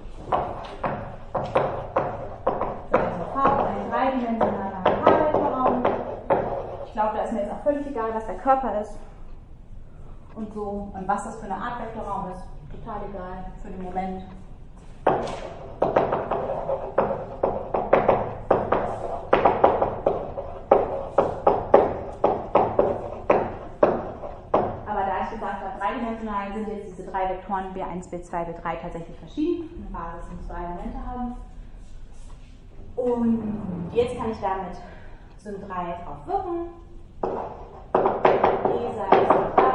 Also V, ein dreidimensionaler K-Vektorraum. Ich glaube, da ist mir jetzt auch völlig egal, was der Körper ist und so, und was das für eine Art Vektorraum ist, total egal für den Moment. Aber da ich gesagt habe, dreidimensional sind jetzt diese drei Vektoren B1, B2, B3 tatsächlich verschieden. Eine Basis muss zwei Elemente haben. Und jetzt kann ich damit Sym3 drauf wirken. E sei Sym3.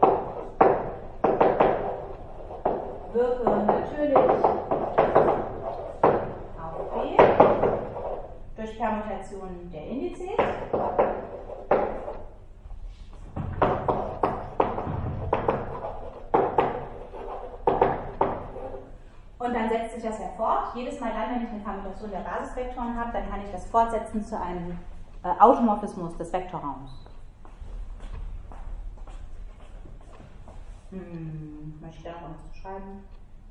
Wirke natürlich auf B durch Permutation der Indizes. Und dann setzt sich das ja fort. Jedes Mal dann, wenn ich eine Permutation der Basisvektoren habe, dann kann ich das fortsetzen zu einem Automorphismus des Vektorraums. Möchte ich da noch was zu schreiben?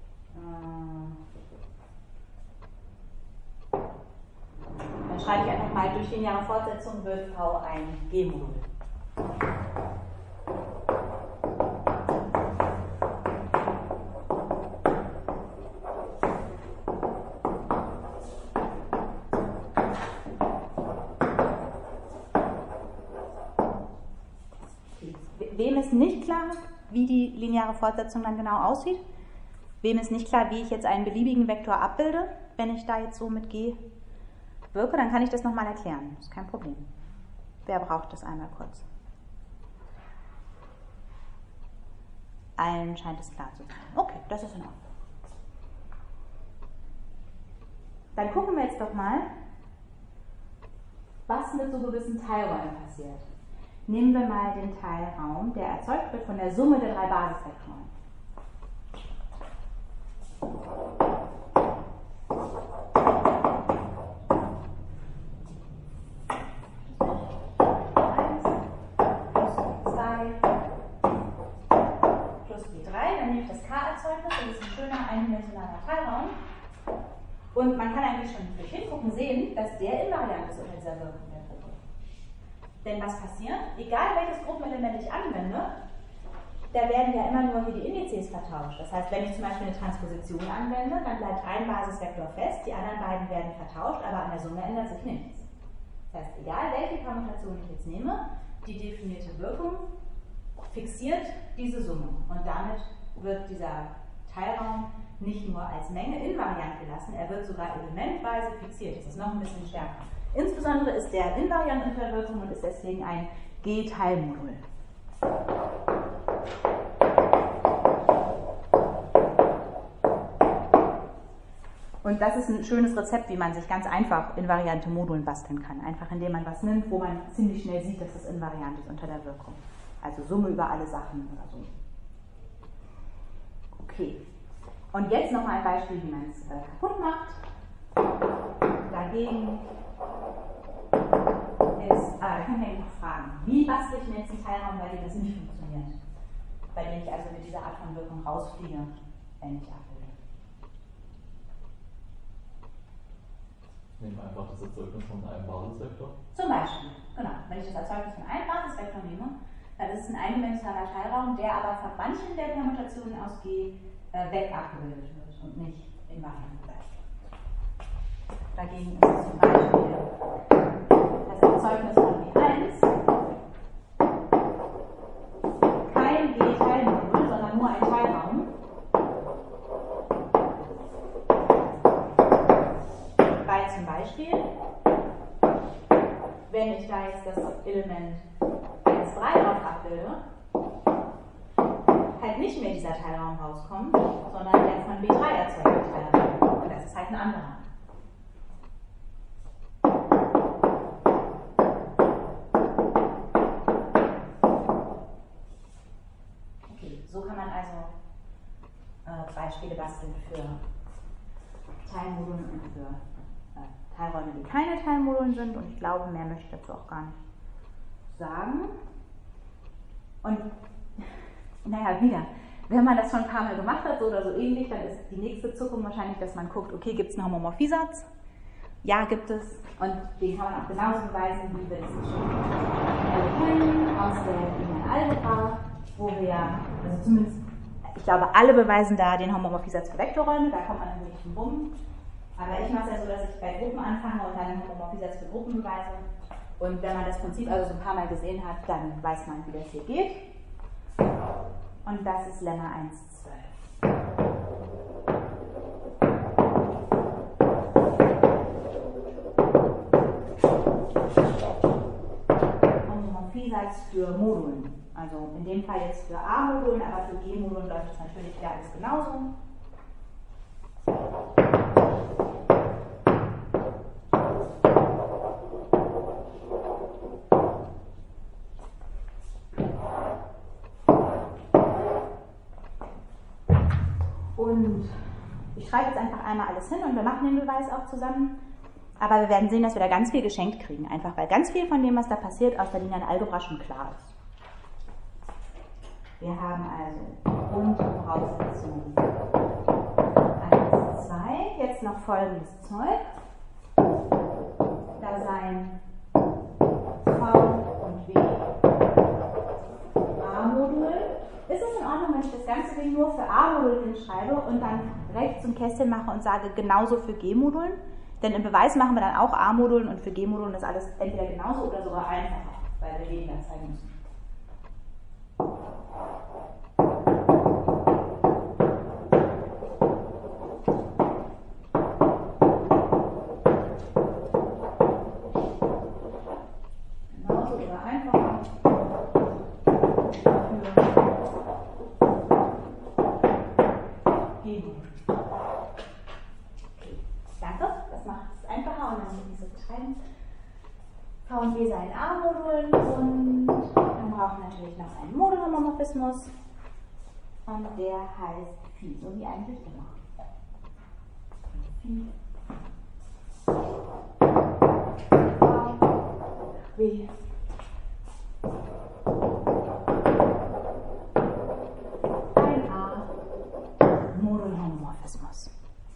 Dann schreibe ich einfach mal, durch lineare Fortsetzung wird V ein G-Modul. ist nicht klar, wie die lineare Fortsetzung dann genau aussieht? Wem ist nicht klar, wie ich jetzt einen beliebigen Vektor abbilde, wenn ich da jetzt so mit G wirke, dann kann ich das nochmal erklären. Das ist kein Problem. Wer braucht das einmal kurz? Allen scheint es klar zu sein. Okay, das ist in Ordnung. Dann gucken wir jetzt doch mal, was mit so gewissen Teilräumen passiert. Nehmen wir mal den Teilraum, der erzeugt wird von der Summe der drei Basisvektoren. Das ist ein schöner eindimensionaler Teilraum. Und man kann eigentlich schon durch Hingucken sehen, dass der invariant ist unter dieser Wirkung der Gruppe. Denn was passiert? Egal welches Gruppenelement ich anwende, da werden ja immer nur hier die Indizes vertauscht. Das heißt, wenn ich zum Beispiel eine Transposition anwende, dann bleibt ein Basisvektor fest, die anderen beiden werden vertauscht, aber an der Summe ändert sich nichts. Das heißt, egal welche Permutation ich jetzt nehme, die definierte Wirkung fixiert diese Summe. Und damit wird dieser Teilraum nicht nur als Menge invariant gelassen, er wird sogar elementweise fixiert. Das ist noch ein bisschen stärker. Insbesondere ist der invariant unter der Wirkung und ist deswegen ein G-Teilmodul. Und das ist ein schönes Rezept, wie man sich ganz einfach invariante Modulen basteln kann. Einfach indem man was nimmt, wo man ziemlich schnell sieht, dass das invariant ist unter der Wirkung. Also Summe über alle Sachen oder so. Okay. Und jetzt nochmal ein Beispiel, wie man es kaputt macht. Dagegen ist, da kann man noch fragen, wie bastle ich mir jetzt einen Teilraum, bei dem das nicht funktioniert? Bei dem ich also mit dieser Art von Wirkung rausfliege, wenn ich abbilde. Nehmen wir einfach das Erzeugnis von einem Basisvektor. Zum Beispiel, genau. Wenn ich das Erzeugnis von einem Basisvektor nehme, dann ist es ein eindimensionaler Teilraum, der aber von manchen der Permutationen aus G weg abgebildet wird und nicht invariant bleibt. Dagegen ist es zum Beispiel das Erzeugnis von G1 kein G-Teilmodul, sondern nur ein Teilraum. Weil zum Beispiel, wenn ich da jetzt das Element 1,3 drauf abbilde, halt nicht mehr dieser Teilraum rauskommt, sondern der von B3 erzeugte Teilraum. Und das ist halt ein anderer. Okay, so kann man also Beispiele basteln für Teilmodulen und für Teilräume, die keine Teilmodulen sind. Und ich glaube, mehr möchte ich dazu auch gar nicht sagen. Und naja, wieder, wenn man das schon ein paar Mal gemacht hat, so oder so ähnlich, dann ist die nächste Zuckung wahrscheinlich, dass man guckt, okay, gibt es einen Homomorphiesatz? Ja, gibt es. Und den kann man auch genauso beweisen, wie wir das schon kennen aus der linearen Algebra, wo wir, also zumindest, ich glaube, alle beweisen da den Homomorphiesatz für Vektorräume, da kommt man nämlich nicht rum. Aber ich mache es ja so, dass ich bei Gruppen anfange und dann den Homomorphiesatz für Gruppen beweise. Und wenn man das Prinzip also so ein paar Mal gesehen hat, dann weiß man, wie das hier geht. Und das ist Lemma 1,12. Homomorphiesatz für Modulen. Also in dem Fall jetzt für A-Modulen, aber für G-Modulen läuft es natürlich wieder alles genauso. Und ich schreibe jetzt einfach einmal alles hin und wir machen den Beweis auch zusammen. Aber wir werden sehen, dass wir da ganz viel geschenkt kriegen. Einfach weil ganz viel von dem, was da passiert, aus der linearen Algebra schon klar ist. Wir haben also Grundvoraussetzungen 1, 2. Jetzt noch folgendes Zeug. Da sein V und W A-Modul. Ist es in Ordnung, wenn ich das ganze Ding nur für A-Modul hinschreibe und dann rechts ein Kästchen mache und sage, genauso für G-Modulen? Denn im Beweis machen wir dann auch A-Modulen und für G-Modulen ist alles entweder genauso oder sogar einfacher, weil wir weniger zeigen müssen. These in A-Modulen und dann brauchen wir natürlich noch einen Modulhomomorphismus und der heißt Phi, so wie eigentlich immer. Phi. W. Ein A Modulhomomorphismus.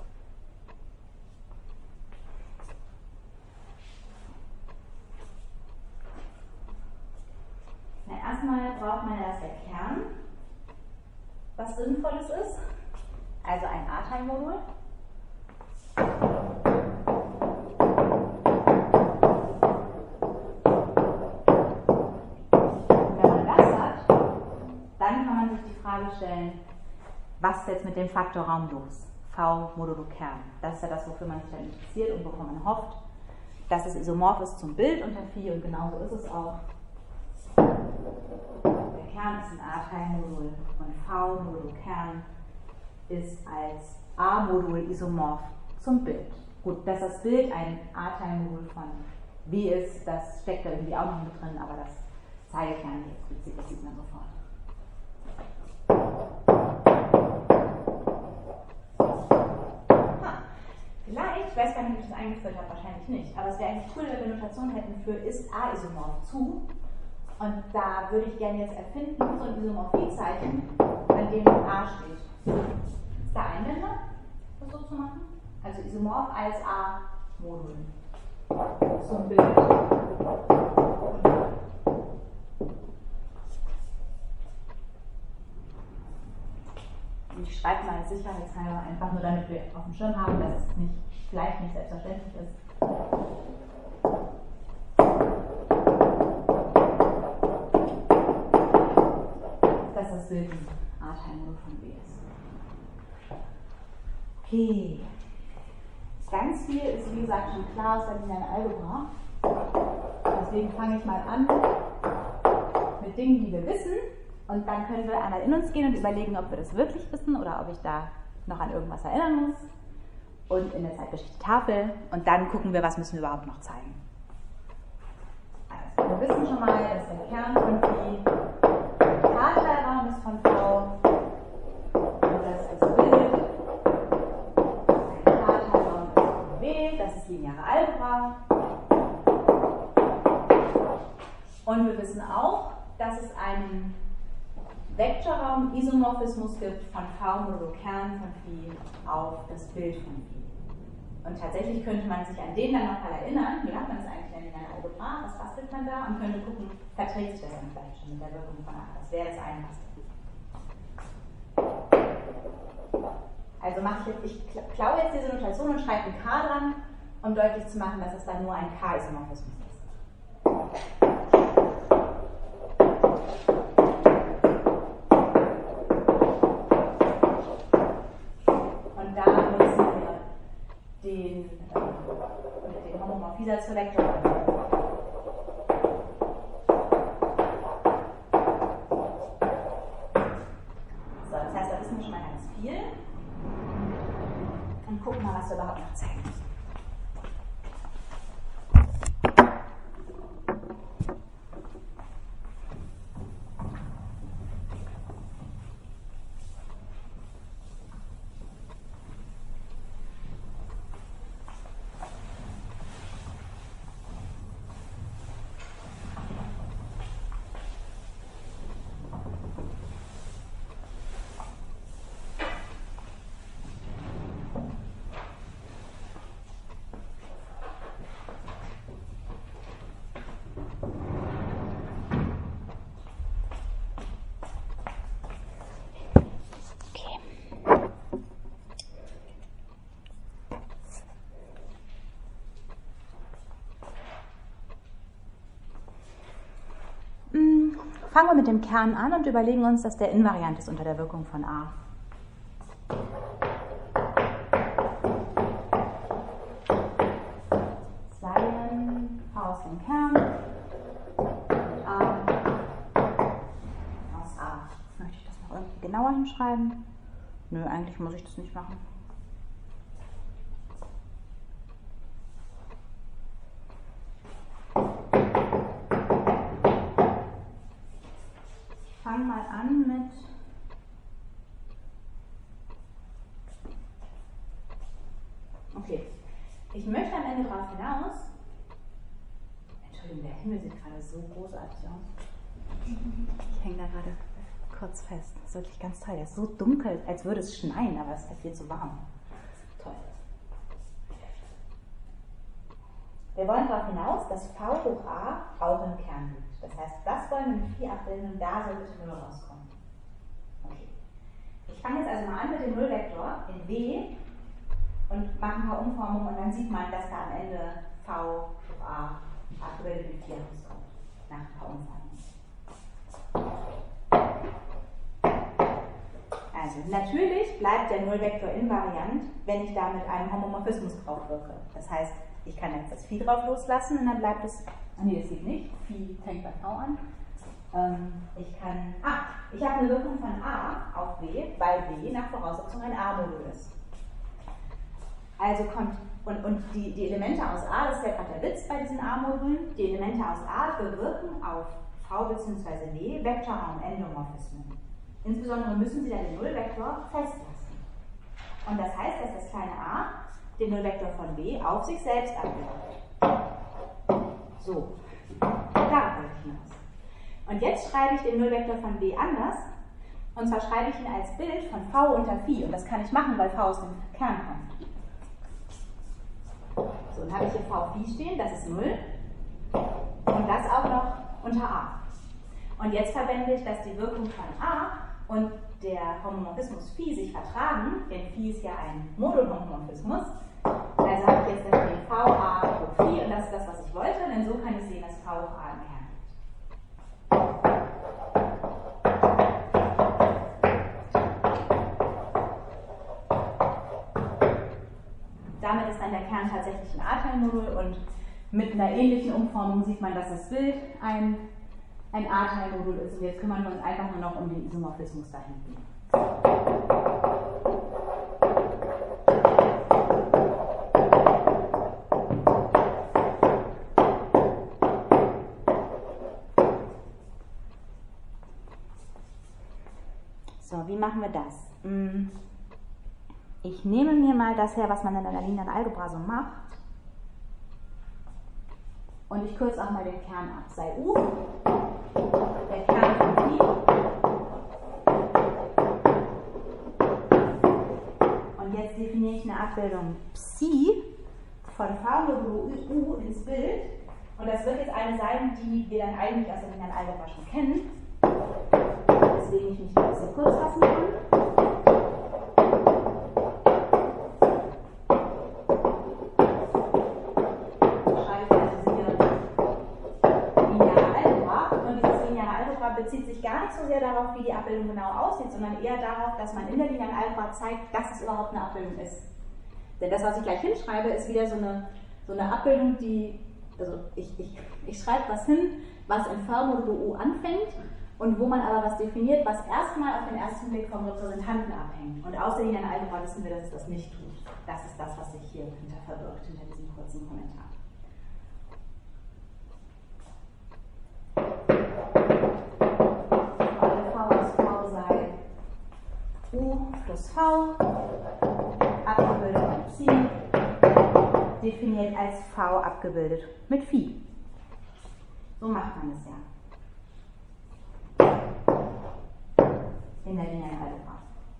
Erstmal braucht man ja, dass der Kern was Sinnvolles ist, also ein A-Teilmodul. Wenn man das hat, dann kann man sich die Frage stellen, was ist jetzt mit dem Faktor Raum los? V modulo Kern. Das ist ja das, wofür man sich dann interessiert und wovon man hofft, dass es isomorph ist zum Bild unter Phi und genauso ist es auch. Der Kern ist ein A-Teilmodul und V modulo Kern ist als A-Modul isomorph zum Bild. Gut, dass das Bild ein A-Teilmodul von W ist, das steckt da irgendwie auch noch mit drin, aber das zeige ich ja nicht explizit, das sieht man sofort. Vielleicht, ich weiß gar nicht, ob ich das eingeführt habe, wahrscheinlich nicht, aber es wäre eigentlich cool, wenn wir Notation hätten für ist A isomorph zu. Und da würde ich gerne jetzt erfinden, so ein Isomorphiezeichen, an dem A steht. Ist da Einwände, das so zu machen? Also isomorph als A-Modul zum Bild. Ich schreibe mal sicherheitshalber einfach nur, damit wir auf dem Schirm haben, dass es vielleicht nicht selbstverständlich ist. Dass das Bild ein A-Teilmodul von B ist. Okay. Ganz viel ist, wie gesagt, schon klar aus der linearen Algebra. Deswegen fange ich mal an mit Dingen, die wir wissen. Und dann können wir einmal in uns gehen und überlegen, ob wir das wirklich wissen oder ob ich da noch an irgendwas erinnern muss. Und in der Zeitgeschichte Tafel. Und dann gucken wir, was müssen wir überhaupt noch zeigen. Also, wir wissen schon mal, dass der Kern von Phi K-Teilraum ist von V. Und dass das Bild ein K-Teilraum ist von W. Das ist lineare Algebra. Und wir wissen auch, dass es einen Vektorraum-Isomorphismus gibt von V modulo Kern von Phi auf das Bild von Phi. Und tatsächlich könnte man sich an den dann nochmal erinnern, wie macht man das eigentlich in der Algebra, was bastelt man da und könnte gucken, verträgt sich das dann vielleicht schon mit der Wirkung von A. Das wäre das Einfachste. Also ich klaue jetzt diese Notation und schreibe ein K dran, um deutlich zu machen, dass es dann nur ein K-Isomorphismus ist. Mit dem Homomorphisatz zur Vektorraum. So, das heißt, da wissen wir schon mal ganz viel. Und gucken mal, was wir überhaupt noch zeigen müssen. Fangen wir mit dem Kern an und überlegen uns, dass der invariant ist unter der Wirkung von A. Seien V aus dem Kern und A aus A. Möchte ich das noch irgendwie genauer hinschreiben? Nö, eigentlich muss ich das nicht machen. an mit okay. Ich möchte am Ende darauf hinaus. Entschuldigung, der Himmel sieht gerade so großartig aus. Ich hänge da gerade kurz fest. Das ist wirklich ganz toll. Der ist so dunkel, als würde es schneien, aber es ist viel zu warm. Toll. Wir wollen darauf hinaus, dass v hoch a auch im Kern liegt. Das heißt, das wollen wir mit Phi abbilden und da soll bitte 0 rauskommen. Okay. Ich fange jetzt also mal an mit dem Nullvektor in W und mache ein paar Umformungen und dann sieht man, dass da am Ende v hoch a abgebildet mit 4 rauskommt. Nach ein paar Umformungen. Also natürlich bleibt der Nullvektor invariant, wenn ich da mit einem Homomorphismus drauf wirke. Das heißt, ich kann jetzt das Phi drauf loslassen und dann bleibt es. Nee, das geht nicht. Phi fängt bei V an. Ich habe eine Wirkung von A auf W, weil W nach Voraussetzung ein A-Modul ist. Also kommt, und die Elemente aus A, das ist ja gerade der Witz bei diesen A-Modulen, die Elemente aus A bewirken auf V bzw. W Vektorraum-Endomorphismen. Insbesondere müssen sie dann den Nullvektor festlassen. Und das heißt, dass das kleine a den Nullvektor von W auf sich selbst abbildet. So, darauf wollte ich hinaus. Und jetzt schreibe ich den Nullvektor von W anders. Und zwar schreibe ich ihn als Bild von V unter Phi. Und das kann ich machen, weil V aus dem Kern kommt. So, dann habe ich hier V Phi stehen, das ist 0. Und das auch noch unter A. Und jetzt verwende ich, dass die Wirkung von A und der Homomorphismus Phi sich vertragen, denn Phi ist ja ein Modulhomomorphismus. Also habe ich jetzt das stehen V A hoch Phi und das ist das, was ich wollte, denn so kann ich sehen, dass V hoch A im Kern liegt. Damit ist dann der Kern tatsächlich ein A-Teilmodul und mit einer ähnlichen Umformung sieht man, dass das Bild ein A-Teilmodul ist. Und jetzt kümmern wir uns einfach nur noch um den Isomorphismus da hinten. So, wie machen wir das? Ich nehme mir mal das her, was man in einer linearen Algebra so macht. Und ich kürze auch mal den Kern ab. Sei U, der Kern von Phi. Und jetzt definiere ich eine Abbildung Psi von V modulo U ins Bild. Und das wird jetzt eine sein, die wir dann eigentlich aus der linearen Algebra schon kennen. Deswegen ich mich ein bisschen kurz fassen kann. Bezieht sich gar nicht so sehr darauf, wie die Abbildung genau aussieht, sondern eher darauf, dass man in der linearen Algebra zeigt, dass es überhaupt eine Abbildung ist. Denn das, was ich gleich hinschreibe, ist wieder so eine Abbildung, die, also ich schreibe was hin, was in V modulo U anfängt und wo man aber was definiert, was erstmal auf den ersten Blick vom Repräsentanten abhängt. Und aus der linearen Algebra wissen wir, dass es das nicht tut. Das ist das, was sich hier hinter verbirgt, hinter diesem kurzen Kommentar. U plus V, abgebildet mit Psi, definiert als V abgebildet mit Phi. So macht man es ja. In der linearen Algebra.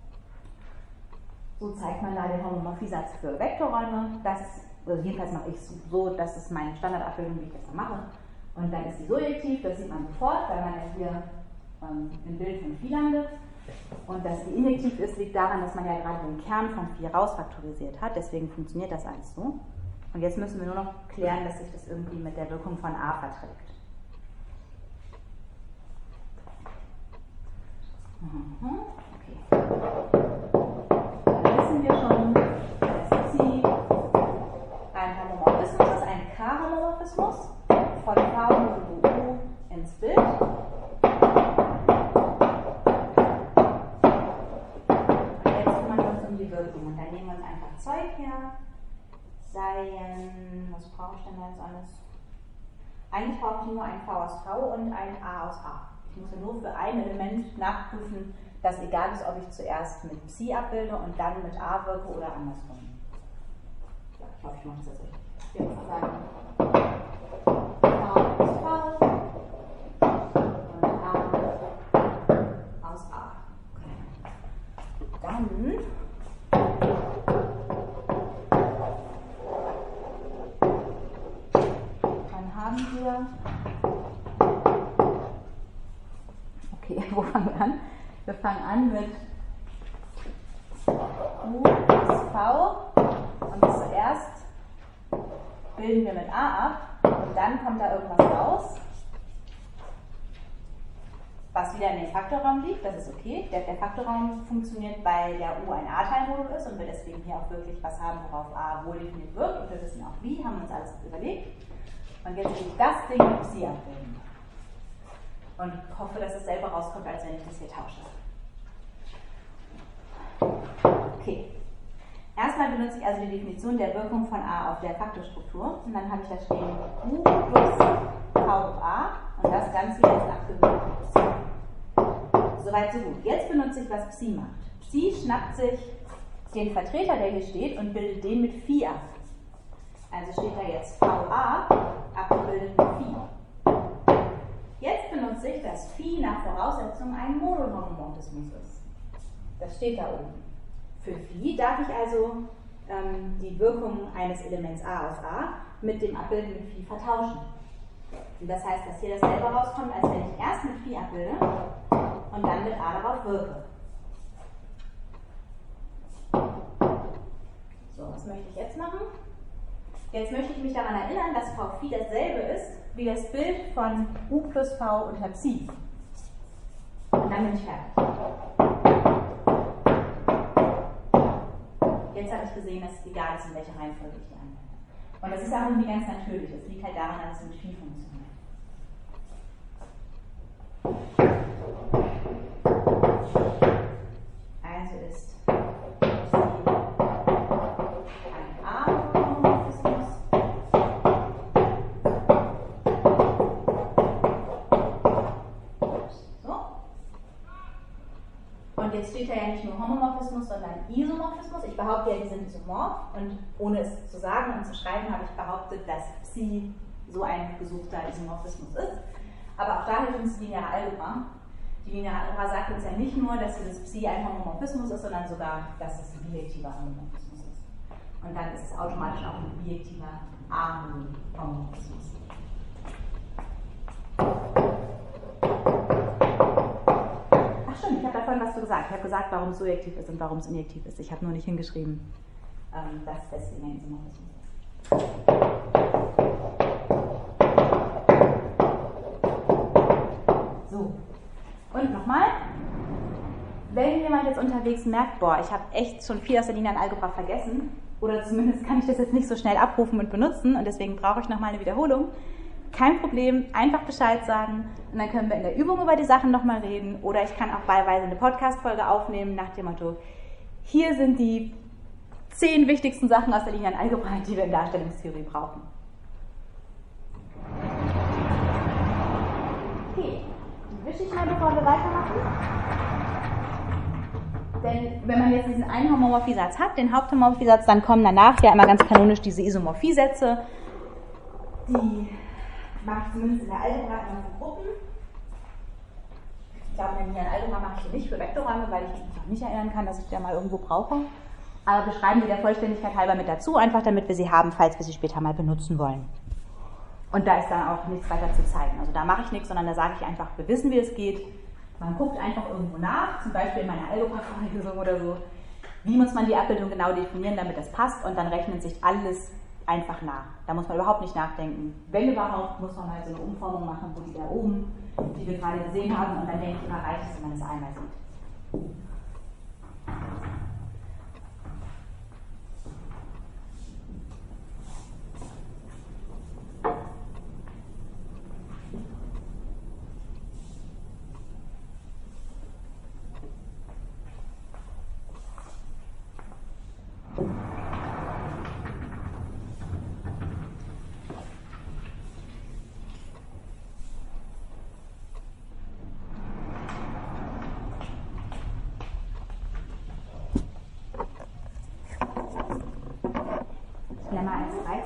So zeigt man da den Homomorphiesatz für Vektorräume. Also jedenfalls mache ich es so, das ist meine Standardabbildung, wie ich das dann mache. Und dann ist die surjektiv, das sieht man sofort, weil man ja hier im Bild von Phi landet. Und dass die injektiv ist, liegt daran, dass man ja gerade den Kern von Phi rausfaktorisiert hat. Deswegen funktioniert das alles so. Und jetzt müssen wir nur noch klären, dass sich das irgendwie mit der Wirkung von A verträgt. Okay. Dann wissen wir schon, dass Psi ein Homomorphismus ist, ein K-Homomorphismus von V modulo U ins Bild. Und dann nehmen wir uns einfach Zeug her, was brauche ich denn da jetzt alles? Eigentlich brauche ich nur ein V aus V und ein A aus A. Ich muss ja nur für ein Element nachprüfen, dass egal ist, ob ich zuerst mit Psi abbilde und dann mit A wirke oder andersrum. Ja, ich hoffe, ich mache das jetzt richtig. Ich will mal sagen, V ist V und A aus A. Dann haben wir, okay, wo fangen wir an? Wir fangen an mit U plus V und zuerst bilden wir mit A ab und dann kommt da irgendwas raus, was wieder in den Faktorraum liegt, das ist okay. Der Faktorraum funktioniert, weil der U ein A-Teilmodul ist und wir deswegen hier auch wirklich was haben, worauf A wohl definiert wird und wir wissen auch wie, haben uns alles überlegt. Und jetzt will ich das Ding mit Psi abbilden und hoffe, dass es selber rauskommt, als wenn ich das hier tausche. Okay. Erstmal benutze ich also die Definition der Wirkung von A auf der Faktorstruktur und dann habe ich da stehen U plus V auf A und das Ganze jetzt abgewürgt mit Psi. Soweit so gut. Jetzt benutze ich, was Psi macht. Psi schnappt sich den Vertreter, der hier steht, und bildet den mit Phi ab. Also steht da jetzt VA abgebildet mit Phi. Jetzt benutze ich, dass Phi nach Voraussetzung ein Modulhomomorphismus ist. Das steht da oben. Für Phi darf ich also die Wirkung eines Elements A auf A mit dem Abbilden mit Phi vertauschen. Und das heißt, dass hier dasselbe rauskommt, als wenn ich erst mit Phi abbilde und dann mit A darauf wirke. So, was möchte ich jetzt machen? Jetzt möchte ich mich daran erinnern, dass V Phi dasselbe ist wie das Bild von U plus V unter Psi. Und dann bin ich fertig. Jetzt habe ich gesehen, dass es egal ist, in welcher Reihenfolge ich die anwende. Und das ist auch irgendwie ganz natürlich. Das liegt halt daran, dass es mit Phi funktioniert. Also ist ein A-Homomorphismus. So. Und jetzt steht da ja nicht nur Homomorphismus, sondern Isomorphismus. Ich behaupte ja, die sind isomorph. Und ohne es zu sagen und zu schreiben, habe ich behauptet, dass Psi so ein gesuchter Isomorphismus ist. Aber auch da hilft uns die lineare Algebra. Die lineare Algebra sagt uns ja nicht nur, dass dieses Psi ein Homomorphismus ist, sondern sogar, dass es ein bijektiver Homomorphismus ist. Und dann ist es automatisch auch ein bijektiver A-Homomorphismus. Ach stimmt, ich habe da vorhin was zu gesagt. Ich habe gesagt, warum es surjektiv ist und warum es injektiv ist. Ich habe nur nicht hingeschrieben, dass deswegen ein Isomorphismus ist. So, und nochmal, wenn jemand jetzt unterwegs merkt, boah, ich habe echt schon viel aus der linearen Algebra vergessen, oder zumindest kann ich das jetzt nicht so schnell abrufen und benutzen und deswegen brauche ich nochmal eine Wiederholung, kein Problem, einfach Bescheid sagen und dann können wir in der Übung über die Sachen nochmal reden oder ich kann auch wahlweise eine Podcast-Folge aufnehmen nach dem Motto, hier sind die 10 wichtigsten Sachen aus der linearen Algebra, die wir in Darstellungstheorie brauchen. Okay, die wische ich mal, bevor wir weitermachen. Denn wenn man jetzt diesen einen Homomorphiesatz hat, den Haupthomomorphiesatz, dann kommen danach ja immer ganz kanonisch diese Isomorphiesätze. Die mache ich zumindest in der Algebra immer für Gruppen. Ich glaube, in der linearen Algebra mache ich die nicht für Vektorräume, weil ich mich auch nicht erinnern kann, dass ich die mal irgendwo brauche. Aber wir schreiben die der Vollständigkeit halber mit dazu, einfach damit wir sie haben, falls wir sie später mal benutzen wollen. Und da ist dann auch nichts weiter zu zeigen. Also da mache ich nichts, sondern da sage ich einfach, wir wissen, wie es geht. Man guckt einfach irgendwo nach, zum Beispiel in meiner Algebra-Vorlesung oder so. Wie muss man die Abbildung genau definieren, damit das passt? Und dann rechnet sich alles einfach nach. Da muss man überhaupt nicht nachdenken. Wenn überhaupt, muss man halt so eine Umformung machen, wo die da oben, die wir gerade gesehen haben, und dann denke ich immer, reicht es, wenn man das einmal sieht.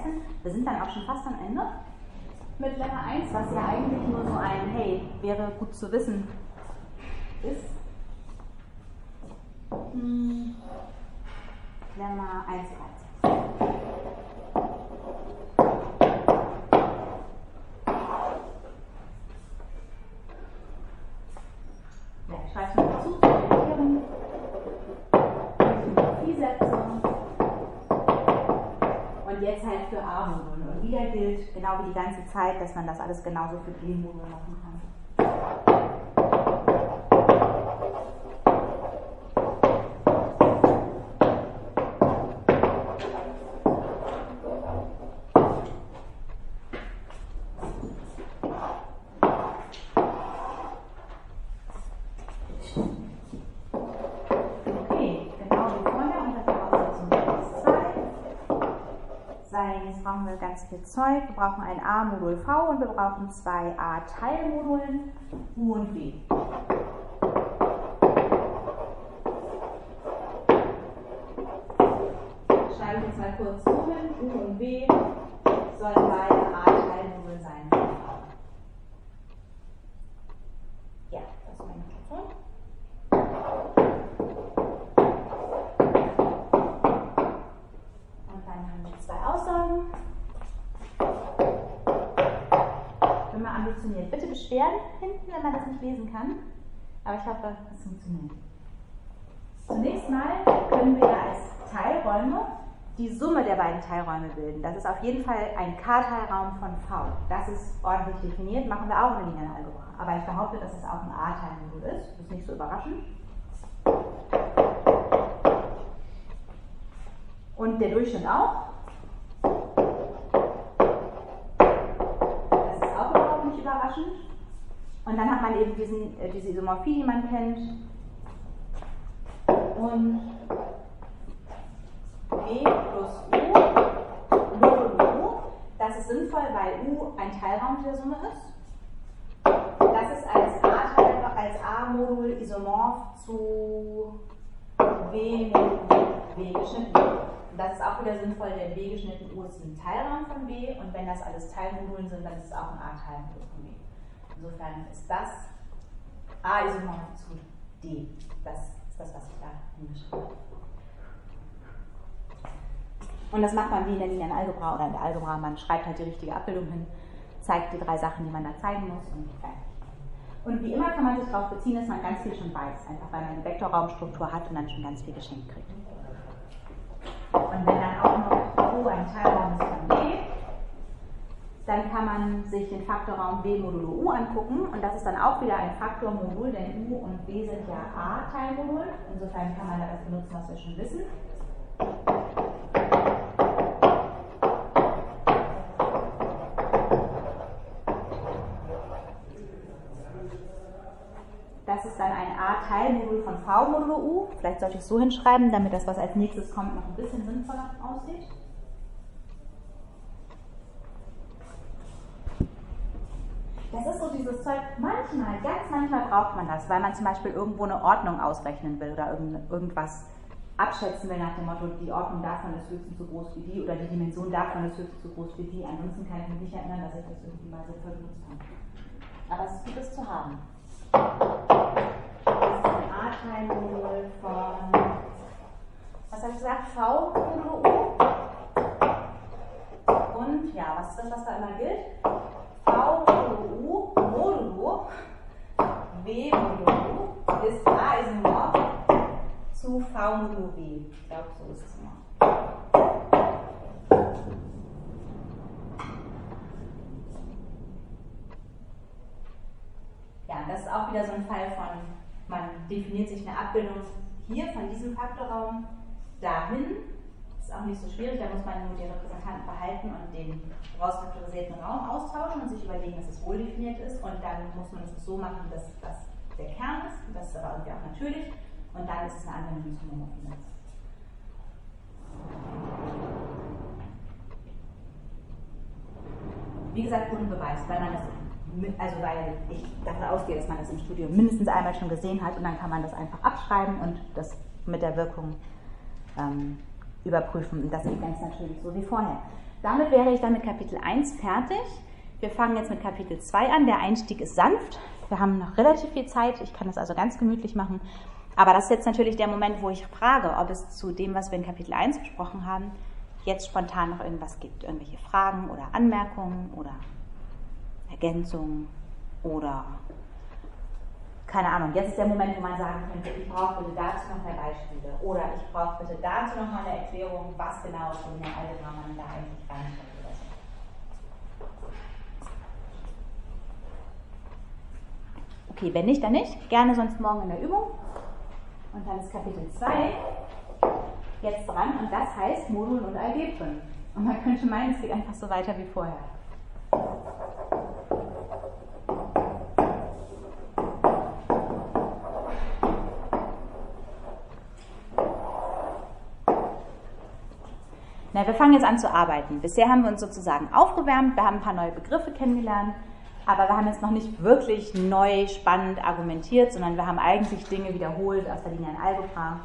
beweisen. Wir sind dann auch schon fast am Ende mit Lemma 1, was ja eigentlich nur so ein Hey, wäre gut zu wissen ist. Lemma 1,13. Ja, ich schreibe es mal zu, zur Erklärung. Symmetriesätze. Und jetzt halt für A-Module. Und wieder gilt, genau wie die ganze Zeit, dass man das alles genauso für G-Module machen kann. Jetzt brauchen wir ganz viel Zeug. Wir brauchen ein A-Modul V und wir brauchen zwei A-Teilmodulen U und W. Schreibe ich jetzt mal kurz so hin. U und W sollen beide A-Teilmodule sein. Ja, das ist meine Notation. Aussagen. Wenn man ambitioniert. Bitte beschweren hinten, wenn man das nicht lesen kann. Aber ich hoffe, es funktioniert. Zunächst mal können wir als Teilräume die Summe der beiden Teilräume bilden. Das ist auf jeden Fall ein K-Teilraum von V. Das ist ordentlich definiert, machen wir auch in der linearen Algebra. Aber ich behaupte, dass es auch ein A-Teilmodul ist. Das ist nicht so überraschend. Und der Durchschnitt auch. Überraschend. Und dann hat man eben diese Isomorphie, die man kennt. Und W plus U modulo U. Das ist sinnvoll, weil U ein Teilraum der Summe ist. Das ist als A-Modul isomorph zu W mit W geschnitten. Und das ist auch wieder sinnvoll, denn W geschnitten U ist ein Teilraum von W und wenn das alles Teilmodulen sind, dann ist es auch ein A-Teilmodul von W. Insofern ist das A isomorph zu D. Das ist das, was ich da hingeschrieben habe. Und das macht man wie in der linearen Algebra oder in der Algebra. Man schreibt halt die richtige Abbildung hin, zeigt die drei Sachen, die man da zeigen muss und fertig. Und wie immer kann man sich darauf beziehen, dass man ganz viel schon weiß, einfach weil man eine Vektorraumstruktur hat und dann schon ganz viel geschenkt kriegt. Und wenn dann auch noch U ein Teilraum ist von W, dann kann man sich den Faktorraum W modulo U angucken und das ist dann auch wieder ein Faktormodul, denn U und W sind ja A-Teilmodul. Insofern kann man da das benutzen, was wir schon wissen. Das ist dann ein A-Teilmodul von V modulo U. Vielleicht sollte ich es so hinschreiben, damit das, was als nächstes kommt, noch ein bisschen sinnvoller aussieht. Das ist so dieses Zeug, ganz manchmal braucht man das, weil man zum Beispiel irgendwo eine Ordnung ausrechnen will oder irgendwas abschätzen will nach dem Motto, die Ordnung davon ist höchstens so groß wie die oder die Dimension davon ist höchstens so groß wie die. Ansonsten kann ich mich nicht erinnern, dass ich das irgendwie mal so benutzt habe. Aber es ist gut, das zu haben. Das ist ein A-Teilmodul von, was habe ich gesagt, V modulo U. Und ja, was ist das, was da immer gilt? V modulo U modulo W modulo U ist A isomorph zu V modulo W. Ich glaube, so ist es immer. Ja, das ist auch wieder so ein Fall von, man definiert sich eine Abbildung hier von diesem Faktorraum dahin. Das ist auch nicht so schwierig, da muss man nur die Repräsentanten behalten und den rausfaktorisierten Raum austauschen und sich überlegen, dass es wohl definiert ist. Und dann muss man es so machen, dass das der Kern ist. Und das ist aber irgendwie auch natürlich. Und dann ist es eine Anwendung zum Homomorphismus. Wie gesagt, ohne Beweis, weil man das, weil ich davon ausgehe, dass man das im Studium mindestens einmal schon gesehen hat und dann kann man das einfach abschreiben und das mit der Wirkung überprüfen. Und das geht ganz natürlich so wie vorher. damit wäre ich dann mit Kapitel 1 fertig. Wir fangen jetzt mit Kapitel 2 an. Der Einstieg ist sanft. Wir haben noch relativ viel Zeit. Ich kann das also ganz gemütlich machen. Aber das ist jetzt natürlich der Moment, wo ich frage, ob es zu dem, was wir in Kapitel 1 besprochen haben, jetzt spontan noch irgendwas gibt. Irgendwelche Fragen oder Anmerkungen oder Ergänzungen oder keine Ahnung. Jetzt ist der Moment, wo man sagen könnte, ich brauche bitte dazu noch mehr Beispiele oder ich brauche bitte dazu noch mal eine Erklärung, was genau für eine Algebra man da eigentlich reinkommt oder so. Okay, wenn nicht, dann nicht. Gerne sonst morgen in der Übung. Und dann ist Kapitel 2 jetzt dran und das heißt Modulen und Algebren. Und man könnte meinen, es geht einfach so weiter wie vorher. Na, wir fangen jetzt an zu arbeiten. Bisher haben wir uns sozusagen aufgewärmt, wir haben ein paar neue Begriffe kennengelernt, aber wir haben jetzt noch nicht wirklich neu, spannend argumentiert, sondern wir haben eigentlich Dinge wiederholt aus der linearen Algebra.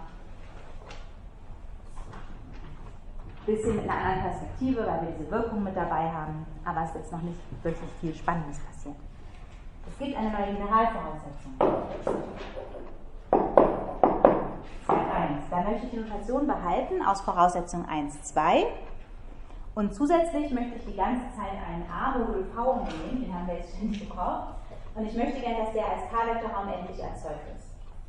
Ein bisschen mit einer anderen Perspektive, weil wir diese Wirkung mit dabei haben, aber es ist jetzt noch nicht wirklich viel Spannendes passiert. Es gibt eine neue Generalvoraussetzung. Zeit 1. Da möchte ich die Notation behalten aus Voraussetzung 1, 2. Und zusätzlich möchte ich die ganze Zeit einen A-Modul V nehmen, den haben wir jetzt ständig gebraucht. Und ich möchte gerne, dass der als K-Vektorraum endlich erzeugt ist.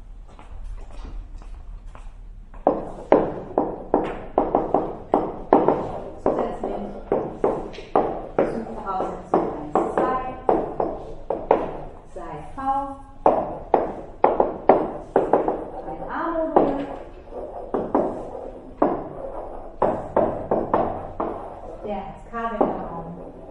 Zusätzlich zu Voraussetzung 1, 2 sei V ein A-Modul, der als K-Vektorraum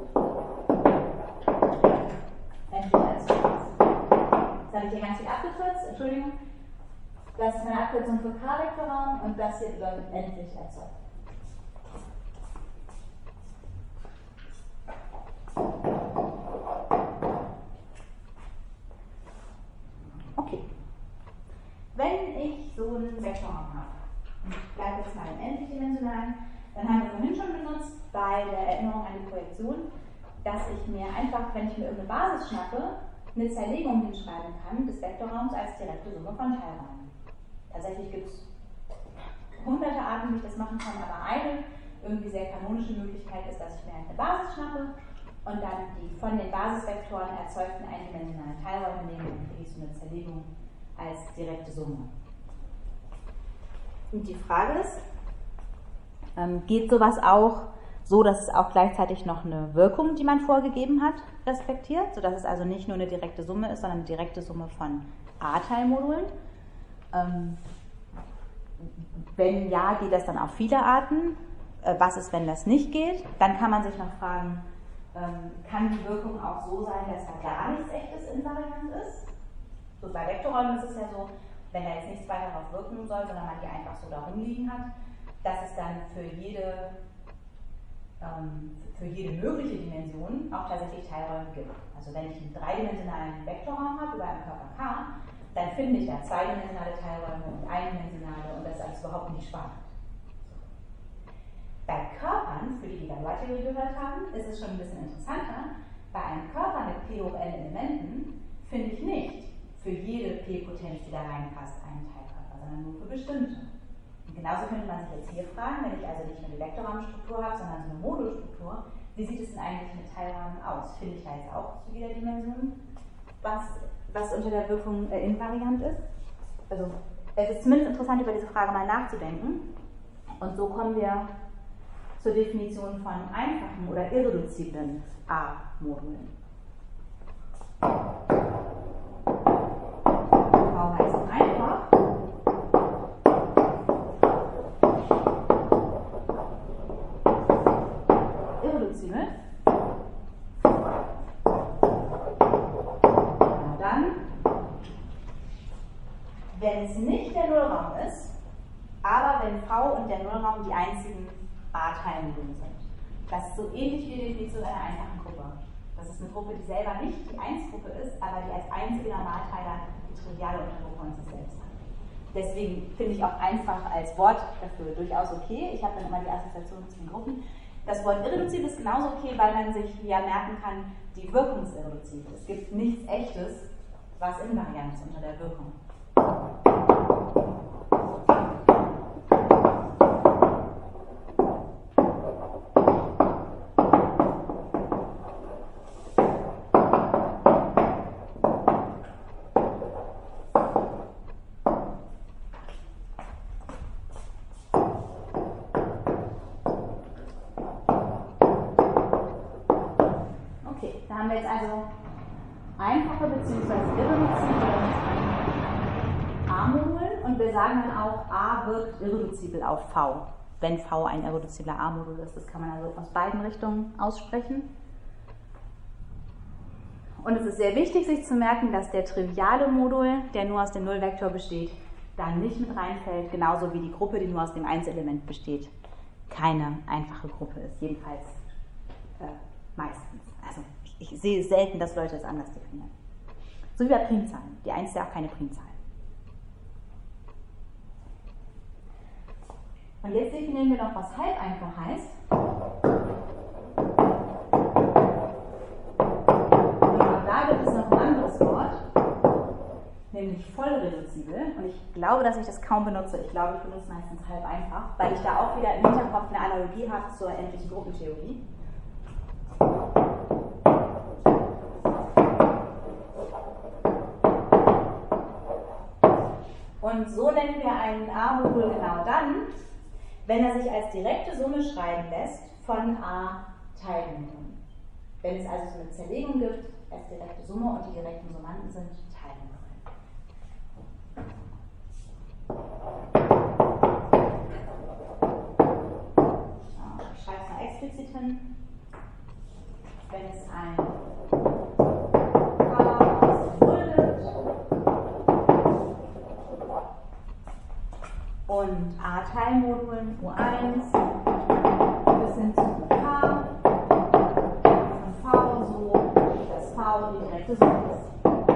endlich erzeugt ist. Jetzt habe ich hier ganz viel abgekürzt, Entschuldigung. Das ist meine Abkürzung für K-Vektorraum und das hier bedeutet endlich erzeugt. Okay. Wenn ich so einen Vektorraum habe, und ich bleibe jetzt mal im endlichdimensionalen, dann haben wir vorhin schon benutzt bei der Erinnerung an die Projektion, dass ich mir einfach, wenn ich mir irgendeine Basis schnappe, eine Zerlegung hinschreiben kann des Vektorraums als direkte Summe von Teilräumen. Tatsächlich gibt es hunderte Arten, wie ich das machen kann, aber eine irgendwie sehr kanonische Möglichkeit ist, dass ich mir eine Basis schnappe und dann die von den Basisvektoren erzeugten eindimensionalen Teilräume nehme und kriege ich so eine Zerlegung als direkte Summe. Und die Frage ist, geht sowas auch so, dass es auch gleichzeitig noch eine Wirkung, die man vorgegeben hat, respektiert, sodass es also nicht nur eine direkte Summe ist, sondern eine direkte Summe von A-Teilmodulen? Wenn ja, geht das dann auf viele Arten? Was ist, wenn das nicht geht? Dann kann man sich noch fragen, kann die Wirkung auch so sein, dass da gar nichts echtes invariant ist? So bei Vektorräumen ist es ja so, wenn da jetzt nichts weiter darauf wirken soll, sondern man die einfach so da rumliegen hat, dass es dann für jede mögliche Dimension auch tatsächlich Teilräume gibt. Also wenn ich einen dreidimensionalen Vektorraum habe über einen Körper K, dann finde ich da zweidimensionale Teilräume und eindimensionale und das ist alles überhaupt nicht spannend. Bei Körpern, für die Galois-Theorie gehört haben, ist es schon ein bisschen interessanter. Bei einem Körper mit P hoch n Elementen finde ich nicht für jede P-Potenz, die da reinpasst, einen Teilkörper, sondern nur für bestimmte. Und genauso könnte man sich jetzt hier fragen, wenn ich also nicht nur die Vektorraumstruktur habe, sondern so eine Modulstruktur, wie sieht es denn eigentlich mit Teilräumen aus? Finde ich da jetzt auch zu jeder Dimension, was unter der Wirkung invariant ist? Also es ist zumindest interessant, über diese Frage mal nachzudenken. Und so kommen wir zur Definition von einfachen oder irreduziblen A-Modulen. V heißt einfach. Irreduzibel. Dann, wenn es nicht der Nullraum ist, aber wenn V und der Nullraum die einzigen A-Teilmodule sind. Das ist so ähnlich wie die Definition einer einfachen Gruppe. Das ist eine Gruppe, die selber nicht die 1-Gruppe ist, aber die als einzige Normalteiler die triviale Untergruppe von sich selbst hat. Deswegen finde ich auch einfach als Wort dafür durchaus okay. Ich habe dann immer die Assoziation zu den Gruppen. Das Wort irreduzibel ist genauso okay, weil man sich ja merken kann, die Wirkung ist irreduzibel. Es gibt nichts Echtes, was invariant ist unter der Wirkung. Da haben wir jetzt also einfache bzw. irreduzible A-Modulen und wir sagen dann auch, A wirkt irreduzibel auf V, wenn V ein irreduzibler A-Modul ist. Das kann man also aus beiden Richtungen aussprechen. Und es ist sehr wichtig, sich zu merken, dass der triviale Modul, der nur aus dem Nullvektor besteht, dann nicht mit reinfällt, genauso wie die Gruppe, die nur aus dem Einselement besteht, keine einfache Gruppe ist, jedenfalls meistens. Also ich sehe selten, dass Leute es anders definieren. So wie bei Primzahlen. Die 1 ist ja auch keine Primzahl. Und jetzt definieren wir noch, was halb einfach heißt. Und auch da gibt es noch ein anderes Wort, nämlich vollreduzibel. Und ich glaube, dass ich das kaum benutze. Ich glaube, ich benutze meistens halb einfach, weil ich da auch wieder im Hinterkopf eine Analogie habe zur endlichen Gruppentheorie. Und so nennen wir einen A-Modul genau dann, wenn er sich als direkte Summe schreiben lässt von A-Teilmodulen. Wenn es also so eine Zerlegung gibt als direkte Summe und die direkten Summanden sind Teilmodulen. Ich schreibe es mal explizit hin. Wenn es ein und A-Teilmodulen U1 bis hin zu UK und V so, dass V die direkte Summe ist.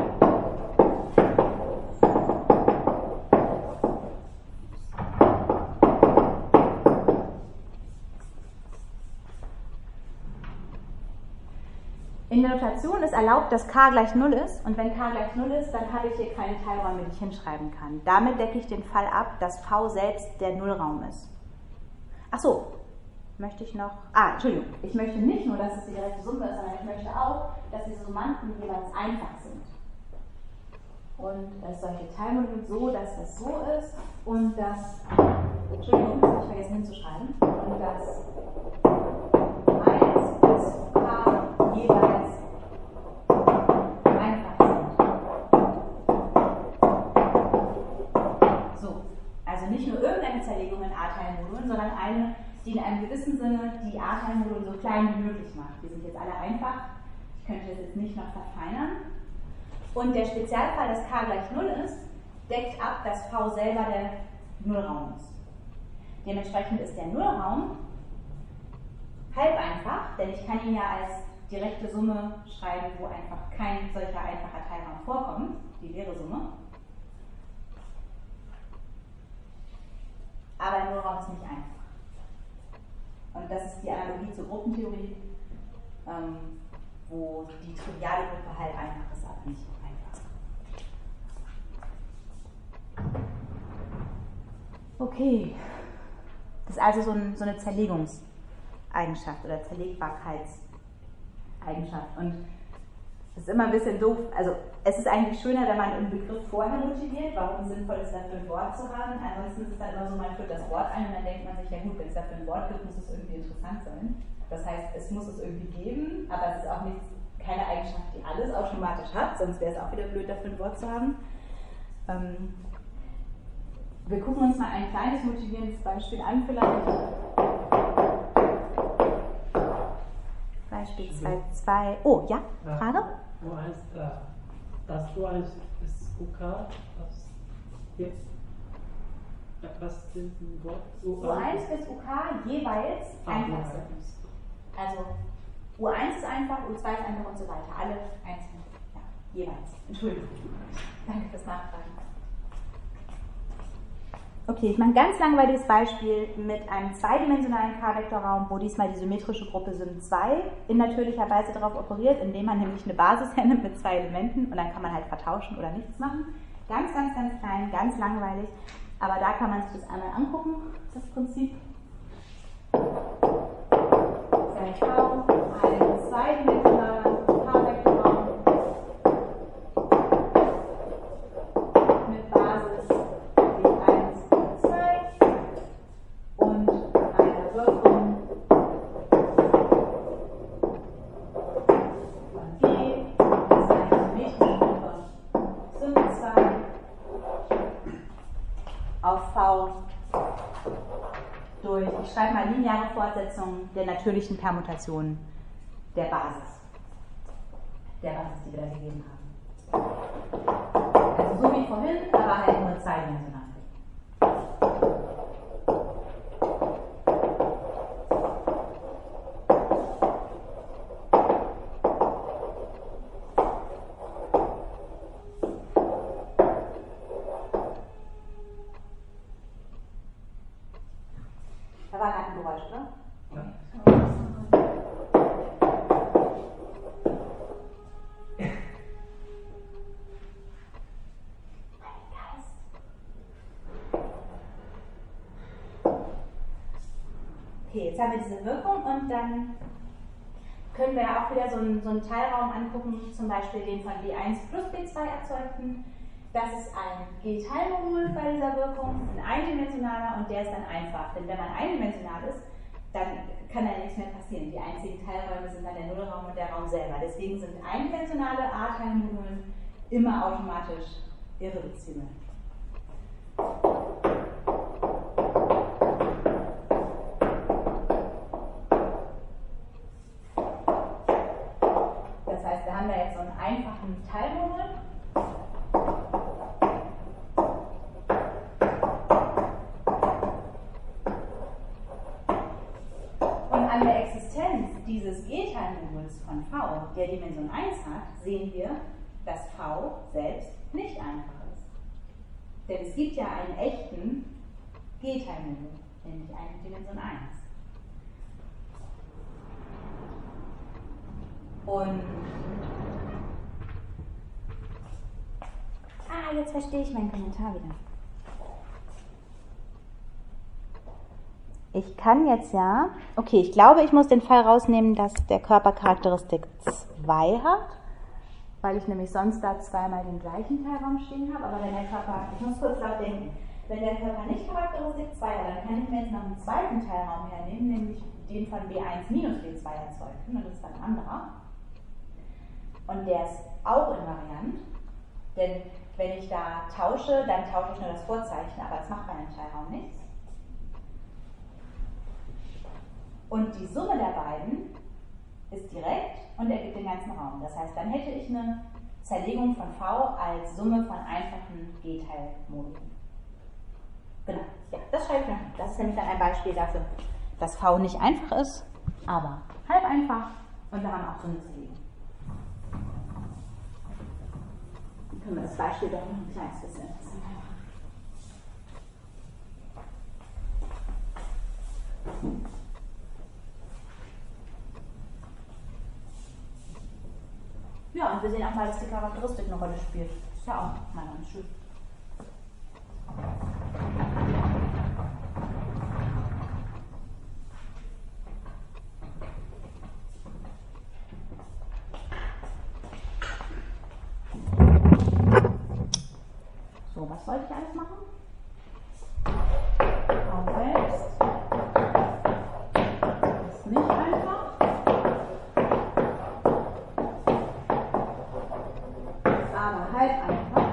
In der Notation ist erlaubt, dass k gleich 0 ist und wenn k gleich 0 ist, dann habe ich hier keine Teilräume, die ich hinschreiben kann. Damit decke ich den Fall ab, dass v selbst der Nullraum ist. Ach so, möchte ich noch... Entschuldigung, ich möchte nicht nur, dass es die direkte Summe ist, sondern ich möchte auch, dass diese Summanden jeweils einfach sind. Und es solche Teilmodule so, dass das so ist und das... Entschuldigung, das habe ich vergessen hinzuschreiben. Und das 1 bis k jeweils einfach sind. So, also nicht nur irgendeine Zerlegung in A-Teilmodulen, sondern eine, die in einem gewissen Sinne die A-Teilmodule so klein wie möglich macht. Die sind jetzt alle einfach. Ich könnte das jetzt nicht noch verfeinern. Und der Spezialfall, dass k gleich 0 ist, deckt ab, dass v selber der Nullraum ist. Dementsprechend ist der Nullraum halb einfach, denn ich kann ihn ja als direkte Summe schreiben, wo einfach kein solcher einfacher Teilraum vorkommt, die leere Summe. Aber der Nullraum ist nicht einfach. Und das ist die Analogie zur Gruppentheorie, wo die triviale Gruppe halb einfach ist, aber nicht einfach. Okay. Das ist also so eine Zerlegungseigenschaft oder Zerlegbarkeitseigenschaft. Und es ist immer ein bisschen doof, also es ist eigentlich schöner, wenn man einen Begriff vorher motiviert, warum es sinnvoll ist, dafür ein Wort zu haben. Ansonsten ist es dann immer so, man führt das Wort ein und dann denkt man sich, ja gut, wenn es dafür ein Wort gibt, muss es irgendwie interessant sein. Das heißt, es muss es irgendwie geben, aber es ist auch keine Eigenschaft, die alles automatisch hat, sonst wäre es auch wieder blöd, dafür ein Wort zu haben. Wir gucken uns mal ein kleines motivierendes Beispiel an, vielleicht. Beispiel 2. Oh, ja? Frage? Das U1 ist UK. Was ist ein Wort? U1 bis UK jeweils einfach sind. Also U1 ist einfach, U2 ist einfach und so weiter. Alle einzeln. Ja, jeweils. Entschuldigung. Danke fürs Nachfragen. Okay, ich mache ein ganz langweiliges Beispiel mit einem zweidimensionalen K-Vektorraum, wo diesmal die symmetrische Gruppe Sym2 in natürlicher Weise darauf operiert, indem man nämlich eine Basis hernimmt mit 2 Elementen und dann kann man halt vertauschen oder nichts machen. Ganz, ganz, ganz klein, ganz langweilig, aber da kann man sich das einmal angucken, das Prinzip. Sein V, ein zweidimensionaler K-Vektorraum mit Basis und eine Wirkung von G, das ist eine symmetrische Gruppe Sym2 auf V durch, ich schreibe mal lineare Fortsetzung der natürlichen Permutation der Basis, die wir da gegeben haben. Also so wie vorhin, aber halt nur zweidimensional. Da war gerade ein Geräusch, oder? Ja. Okay, jetzt haben wir diese Wirkung und dann können wir ja auch wieder so einen Teilraum angucken, zum Beispiel den von B1 plus B2 erzeugten. Das ist ein G-Teilmodul bei dieser Wirkung, ein eindimensionaler und der ist dann einfach. Denn wenn man eindimensional ist, dann kann da nichts mehr passieren. Die einzigen Teilräume sind dann der Nullraum und der Raum selber. Deswegen sind eindimensionale A-Teilmodule immer automatisch irreduzible. Das heißt, wir haben da jetzt so einen einfachen Teilmodul. An der Existenz dieses G-Teilmoduls von V, der Dimension 1 hat, sehen wir, dass V selbst nicht einfach ist. Denn es gibt ja einen echten G-Teilmodul, nämlich einen Dimension 1. Und jetzt verstehe ich meinen Kommentar wieder. Ich kann jetzt ja, okay, ich glaube, ich muss den Fall rausnehmen, dass der Körper Charakteristik 2 hat, weil ich nämlich sonst da zweimal den gleichen Teilraum stehen habe, aber wenn der Körper, ich muss kurz laut denken, wenn der Körper nicht Charakteristik 2 hat, dann kann ich mir jetzt noch einen zweiten Teilraum hernehmen, nämlich den von B1 minus B2 erzeugten, und das ist dann ein anderer. Und der ist auch invariant, denn wenn ich da tausche, dann tausche ich nur das Vorzeichen, aber das macht bei einem Teilraum nichts. Und die Summe der beiden ist direkt und ergibt den ganzen Raum. Das heißt, dann hätte ich eine Zerlegung von V als Summe von einfachen G-Teilmodulen. Genau, ja, das schreibe ich noch. Das ist nämlich dann ein Beispiel dafür, dass V nicht einfach ist, aber halb einfach und wir haben auch so eine Zerlegung. Dann können wir das Beispiel doch noch ein kleines bisschen interessanter machen. Ja, und wir sehen auch mal, dass die Charakteristik eine Rolle spielt. Ist ja auch mal ganz schön. So, was wollte ich alles machen? Raum selbst ist nicht einfach. Aber halb einfach.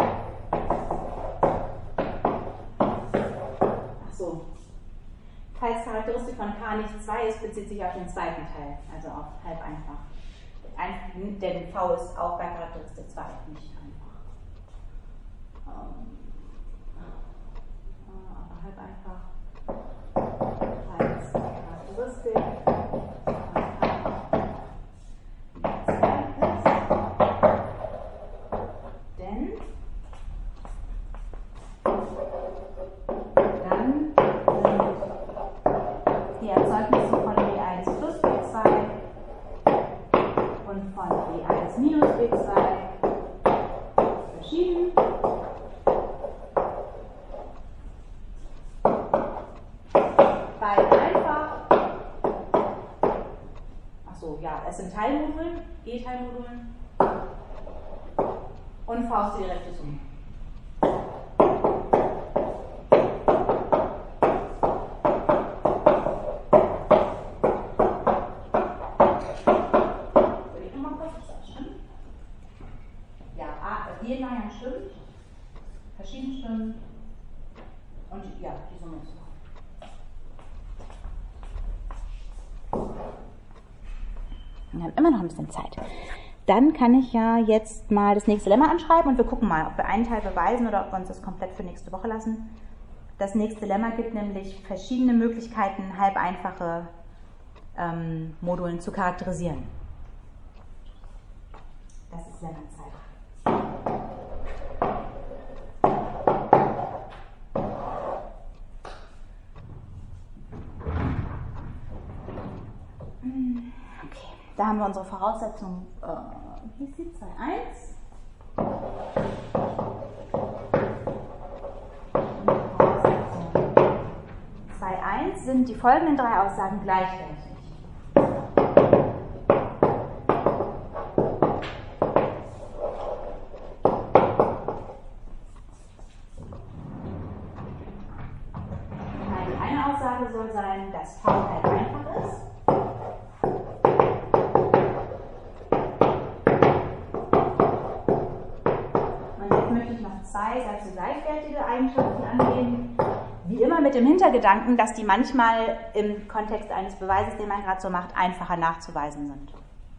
Achso. Falls Charakteristik von K nicht 2 ist, bezieht sich auf den zweiten Teil, also auf halb einfach. Denn V ist auch bei Charakteristik 2 nicht einfach. Aber halb einfach als Charakteristik beiden einfach. Achso, ja, es sind Teilmodulen, G-Teilmodulen. Und V ist die direkte Summe. G-Variant stimmt, verschieden stimmen und ja, die Summe ist so. Wir haben immer noch ein bisschen Zeit. Dann kann ich ja jetzt mal das nächste Lemma anschreiben und wir gucken mal, ob wir einen Teil beweisen oder ob wir uns das komplett für nächste Woche lassen. Das nächste Lemma gibt nämlich verschiedene Möglichkeiten, halb einfache Modulen zu charakterisieren. Das ist Lemma 2. Okay, da haben wir unsere Voraussetzung, wie ist die 2.1? 2.1 sind die folgenden drei Aussagen gleichwertig. Die eine Aussage soll sein, dass V halt einfach ist. Und jetzt möchte ich noch zwei dazu gleichwertige Eigenschaften angeben. Wie immer mit dem Hintergedanken, dass die manchmal im Kontext eines Beweises, den man gerade so macht, einfacher nachzuweisen sind.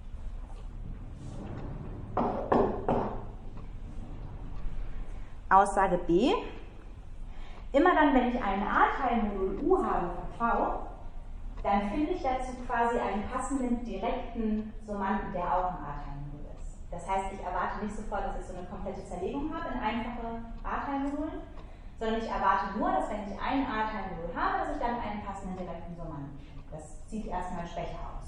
Aussage B. Immer dann, wenn ich ein A-Teilmodul U habe von V, dann finde ich dazu quasi einen passenden direkten Summanden, der auch ein A-Teilmodul ist. Das heißt, ich erwarte nicht sofort, dass ich so eine komplette Zerlegung habe in einfache A-Teilmodulen, sondern ich erwarte nur, dass wenn ich ein A-Teilmodul habe, dass ich dann einen passenden direkten Summanden finde. Das sieht erstmal schwächer aus.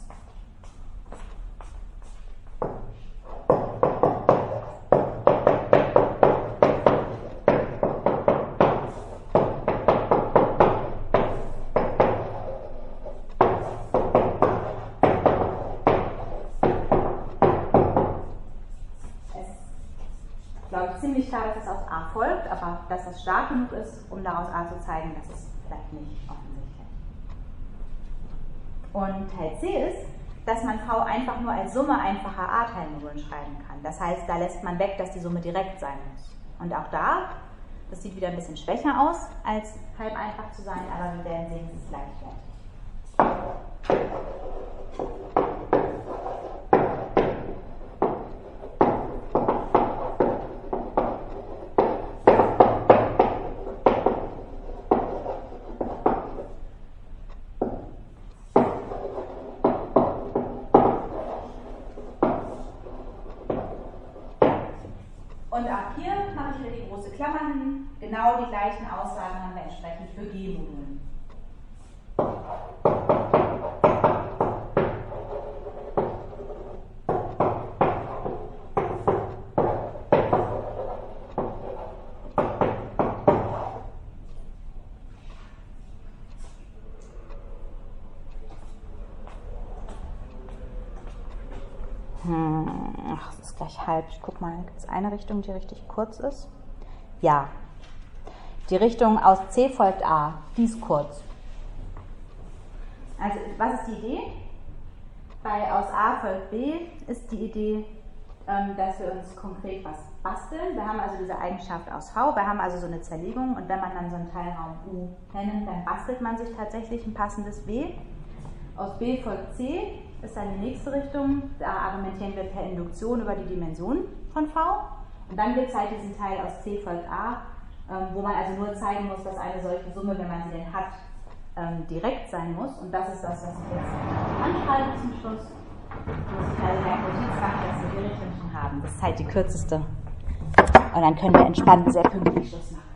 Ziemlich klar, dass es aus A folgt, aber dass es stark genug ist, um daraus A zu zeigen, das ist vielleicht nicht offensichtlich. Und Teil C ist, dass man V einfach nur als Summe einfacher A-Teilmodulen schreiben kann. Das heißt, da lässt man weg, dass die Summe direkt sein muss. Und auch da, das sieht wieder ein bisschen schwächer aus, als halb einfach zu sein, aber wir werden sehen, es ist gleichwertig. Genau die gleichen Aussagen haben wir entsprechend für G-Modulen. Ach, es ist gleich halb. Ich guck mal, gibt es eine Richtung, die richtig kurz ist? Ja. Die Richtung aus C folgt A, die ist kurz. Also, was ist die Idee? Bei aus A folgt B ist die Idee, dass wir uns konkret was basteln. Wir haben also diese Eigenschaft aus V, wir haben also so eine Zerlegung und wenn man dann so einen Teilraum U hernimmt, dann bastelt man sich tatsächlich ein passendes B. Aus B folgt C, ist dann die nächste Richtung. Da argumentieren wir per Induktion über die Dimension von V. Und dann gibt es halt diesen Teil aus C folgt A, wo man also nur zeigen muss, dass eine solche Summe, wenn man sie denn hat, direkt sein muss. Und das ist das, was ich jetzt anschreibe zum Schluss. Muss ich also eine Notiz machen, dass wir die Richtung schon haben. Das ist halt die kürzeste. Und dann können wir entspannt sehr pünktlich Schluss machen.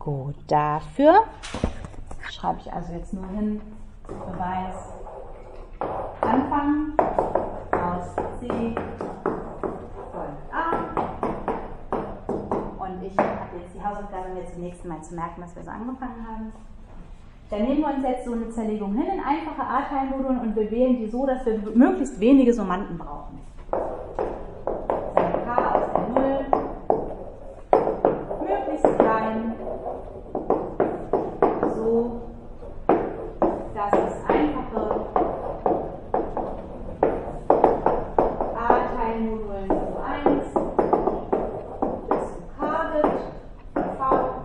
Gut, dafür schreibe ich also jetzt nur hin, Beweis Anfang aus C folgt A. Und ich habe jetzt die Hausaufgabe, mir zum nächsten Mal zu merken, dass wir so angefangen haben. Dann nehmen wir uns jetzt so eine Zerlegung hin in einfache A-Teilmodulen und wir wählen die so, dass wir möglichst wenige Summanden brauchen. K aus der 0, möglichst klein, so, dass es einfache A-Teilmodulen U1 bis zu K gibt, V,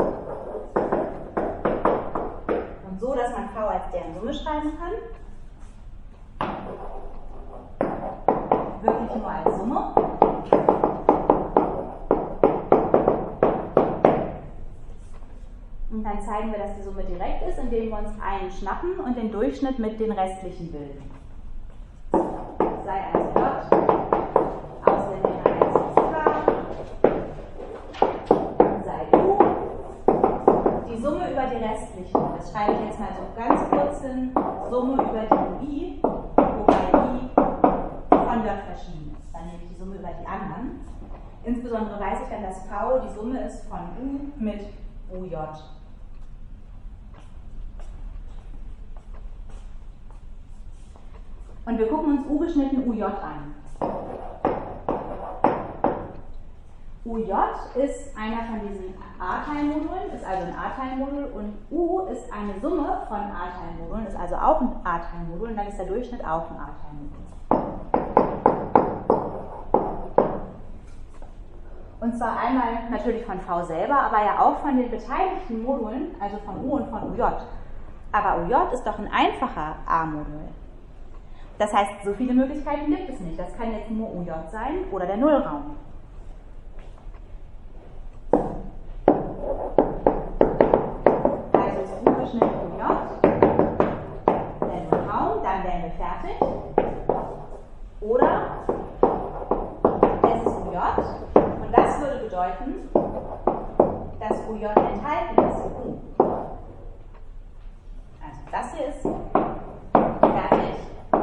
und so, dass man V als deren Summe schreiben kann. Wirklich nur als Summe. Und dann zeigen wir, dass die Summe direkt ist, indem wir uns einen schnappen und den Durchschnitt mit den restlichen bilden. Sei also J, Ausländer 1 ist K, sei U, die Summe über die restlichen. Das schreibe ich jetzt mal so ganz kurz hin, Summe über die UI, wobei I von J verschieden ist. Dann nehme ich die Summe über die anderen. Insbesondere weiß ich dann, dass V die Summe ist von U mit UJ. Und wir gucken uns U geschnitten UJ an. UJ ist einer von diesen A-Teilmodulen, ist also ein A-Teilmodul, und U ist eine Summe von A-Teilmodulen, ist also auch ein A-Teilmodul, und dann ist der Durchschnitt auch ein A-Teilmodul. Und zwar einmal natürlich von V selber, aber ja auch von den beteiligten Modulen, also von U und von UJ. Aber UJ ist doch ein einfacher A-Modul. Das heißt, so viele Möglichkeiten gibt es nicht. Das kann jetzt nur UJ sein oder der Nullraum. Also ist U geschnitten UJ, der Nullraum, dann wären wir fertig. Oder es ist UJ, und das würde bedeuten, dass UJ enthalten ist in U. Also das hier ist fertig.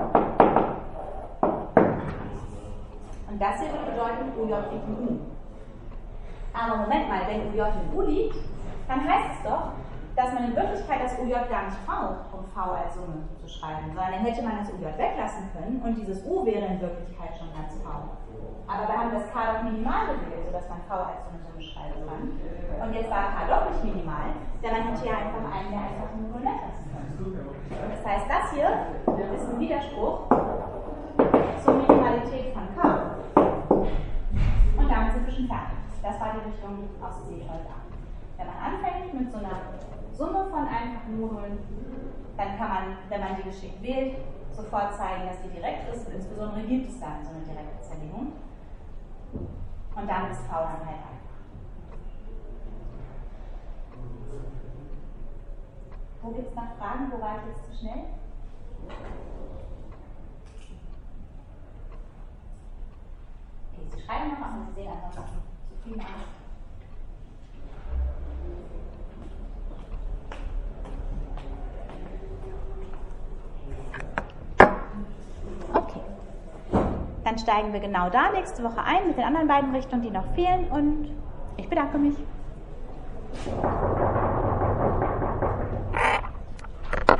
Und das hier würde bedeuten, UJ liegt in U. Aber Moment mal, wenn UJ in U liegt, dann heißt es doch, dass man in Wirklichkeit das UJ gar nicht braucht, um V als Summe zu schreiben, sondern dann hätte man das UJ weglassen können und dieses U wäre in Wirklichkeit schon ganz V. Aber wir haben das K doch minimal gewählt, sodass man V als Summe schreiben kann. Und jetzt war K doch nicht minimal, denn man hätte ja einfach einen der einfachen Modulen weglassen können. Das heißt, das hier ist ein Widerspruch zur Minimalität von K. Und damit sind wir schon fertig. Das war die Richtung aus C folgt A. Wenn man anfängt mit so einer Summe von einfachen Modulen, dann kann man, wenn man die geschickt wählt, sofort zeigen, dass die direkt ist, und insbesondere gibt es dann so eine direkte Zerlegung. Und damit ist V dann halt einfach. Wo gibt es noch Fragen? Wo war ich jetzt zu schnell? Okay, Sie schreiben noch, aber Sie sehen einfach zu viel aus. Okay. Dann steigen wir genau da nächste Woche ein mit den anderen beiden Richtungen, die noch fehlen, und ich bedanke mich.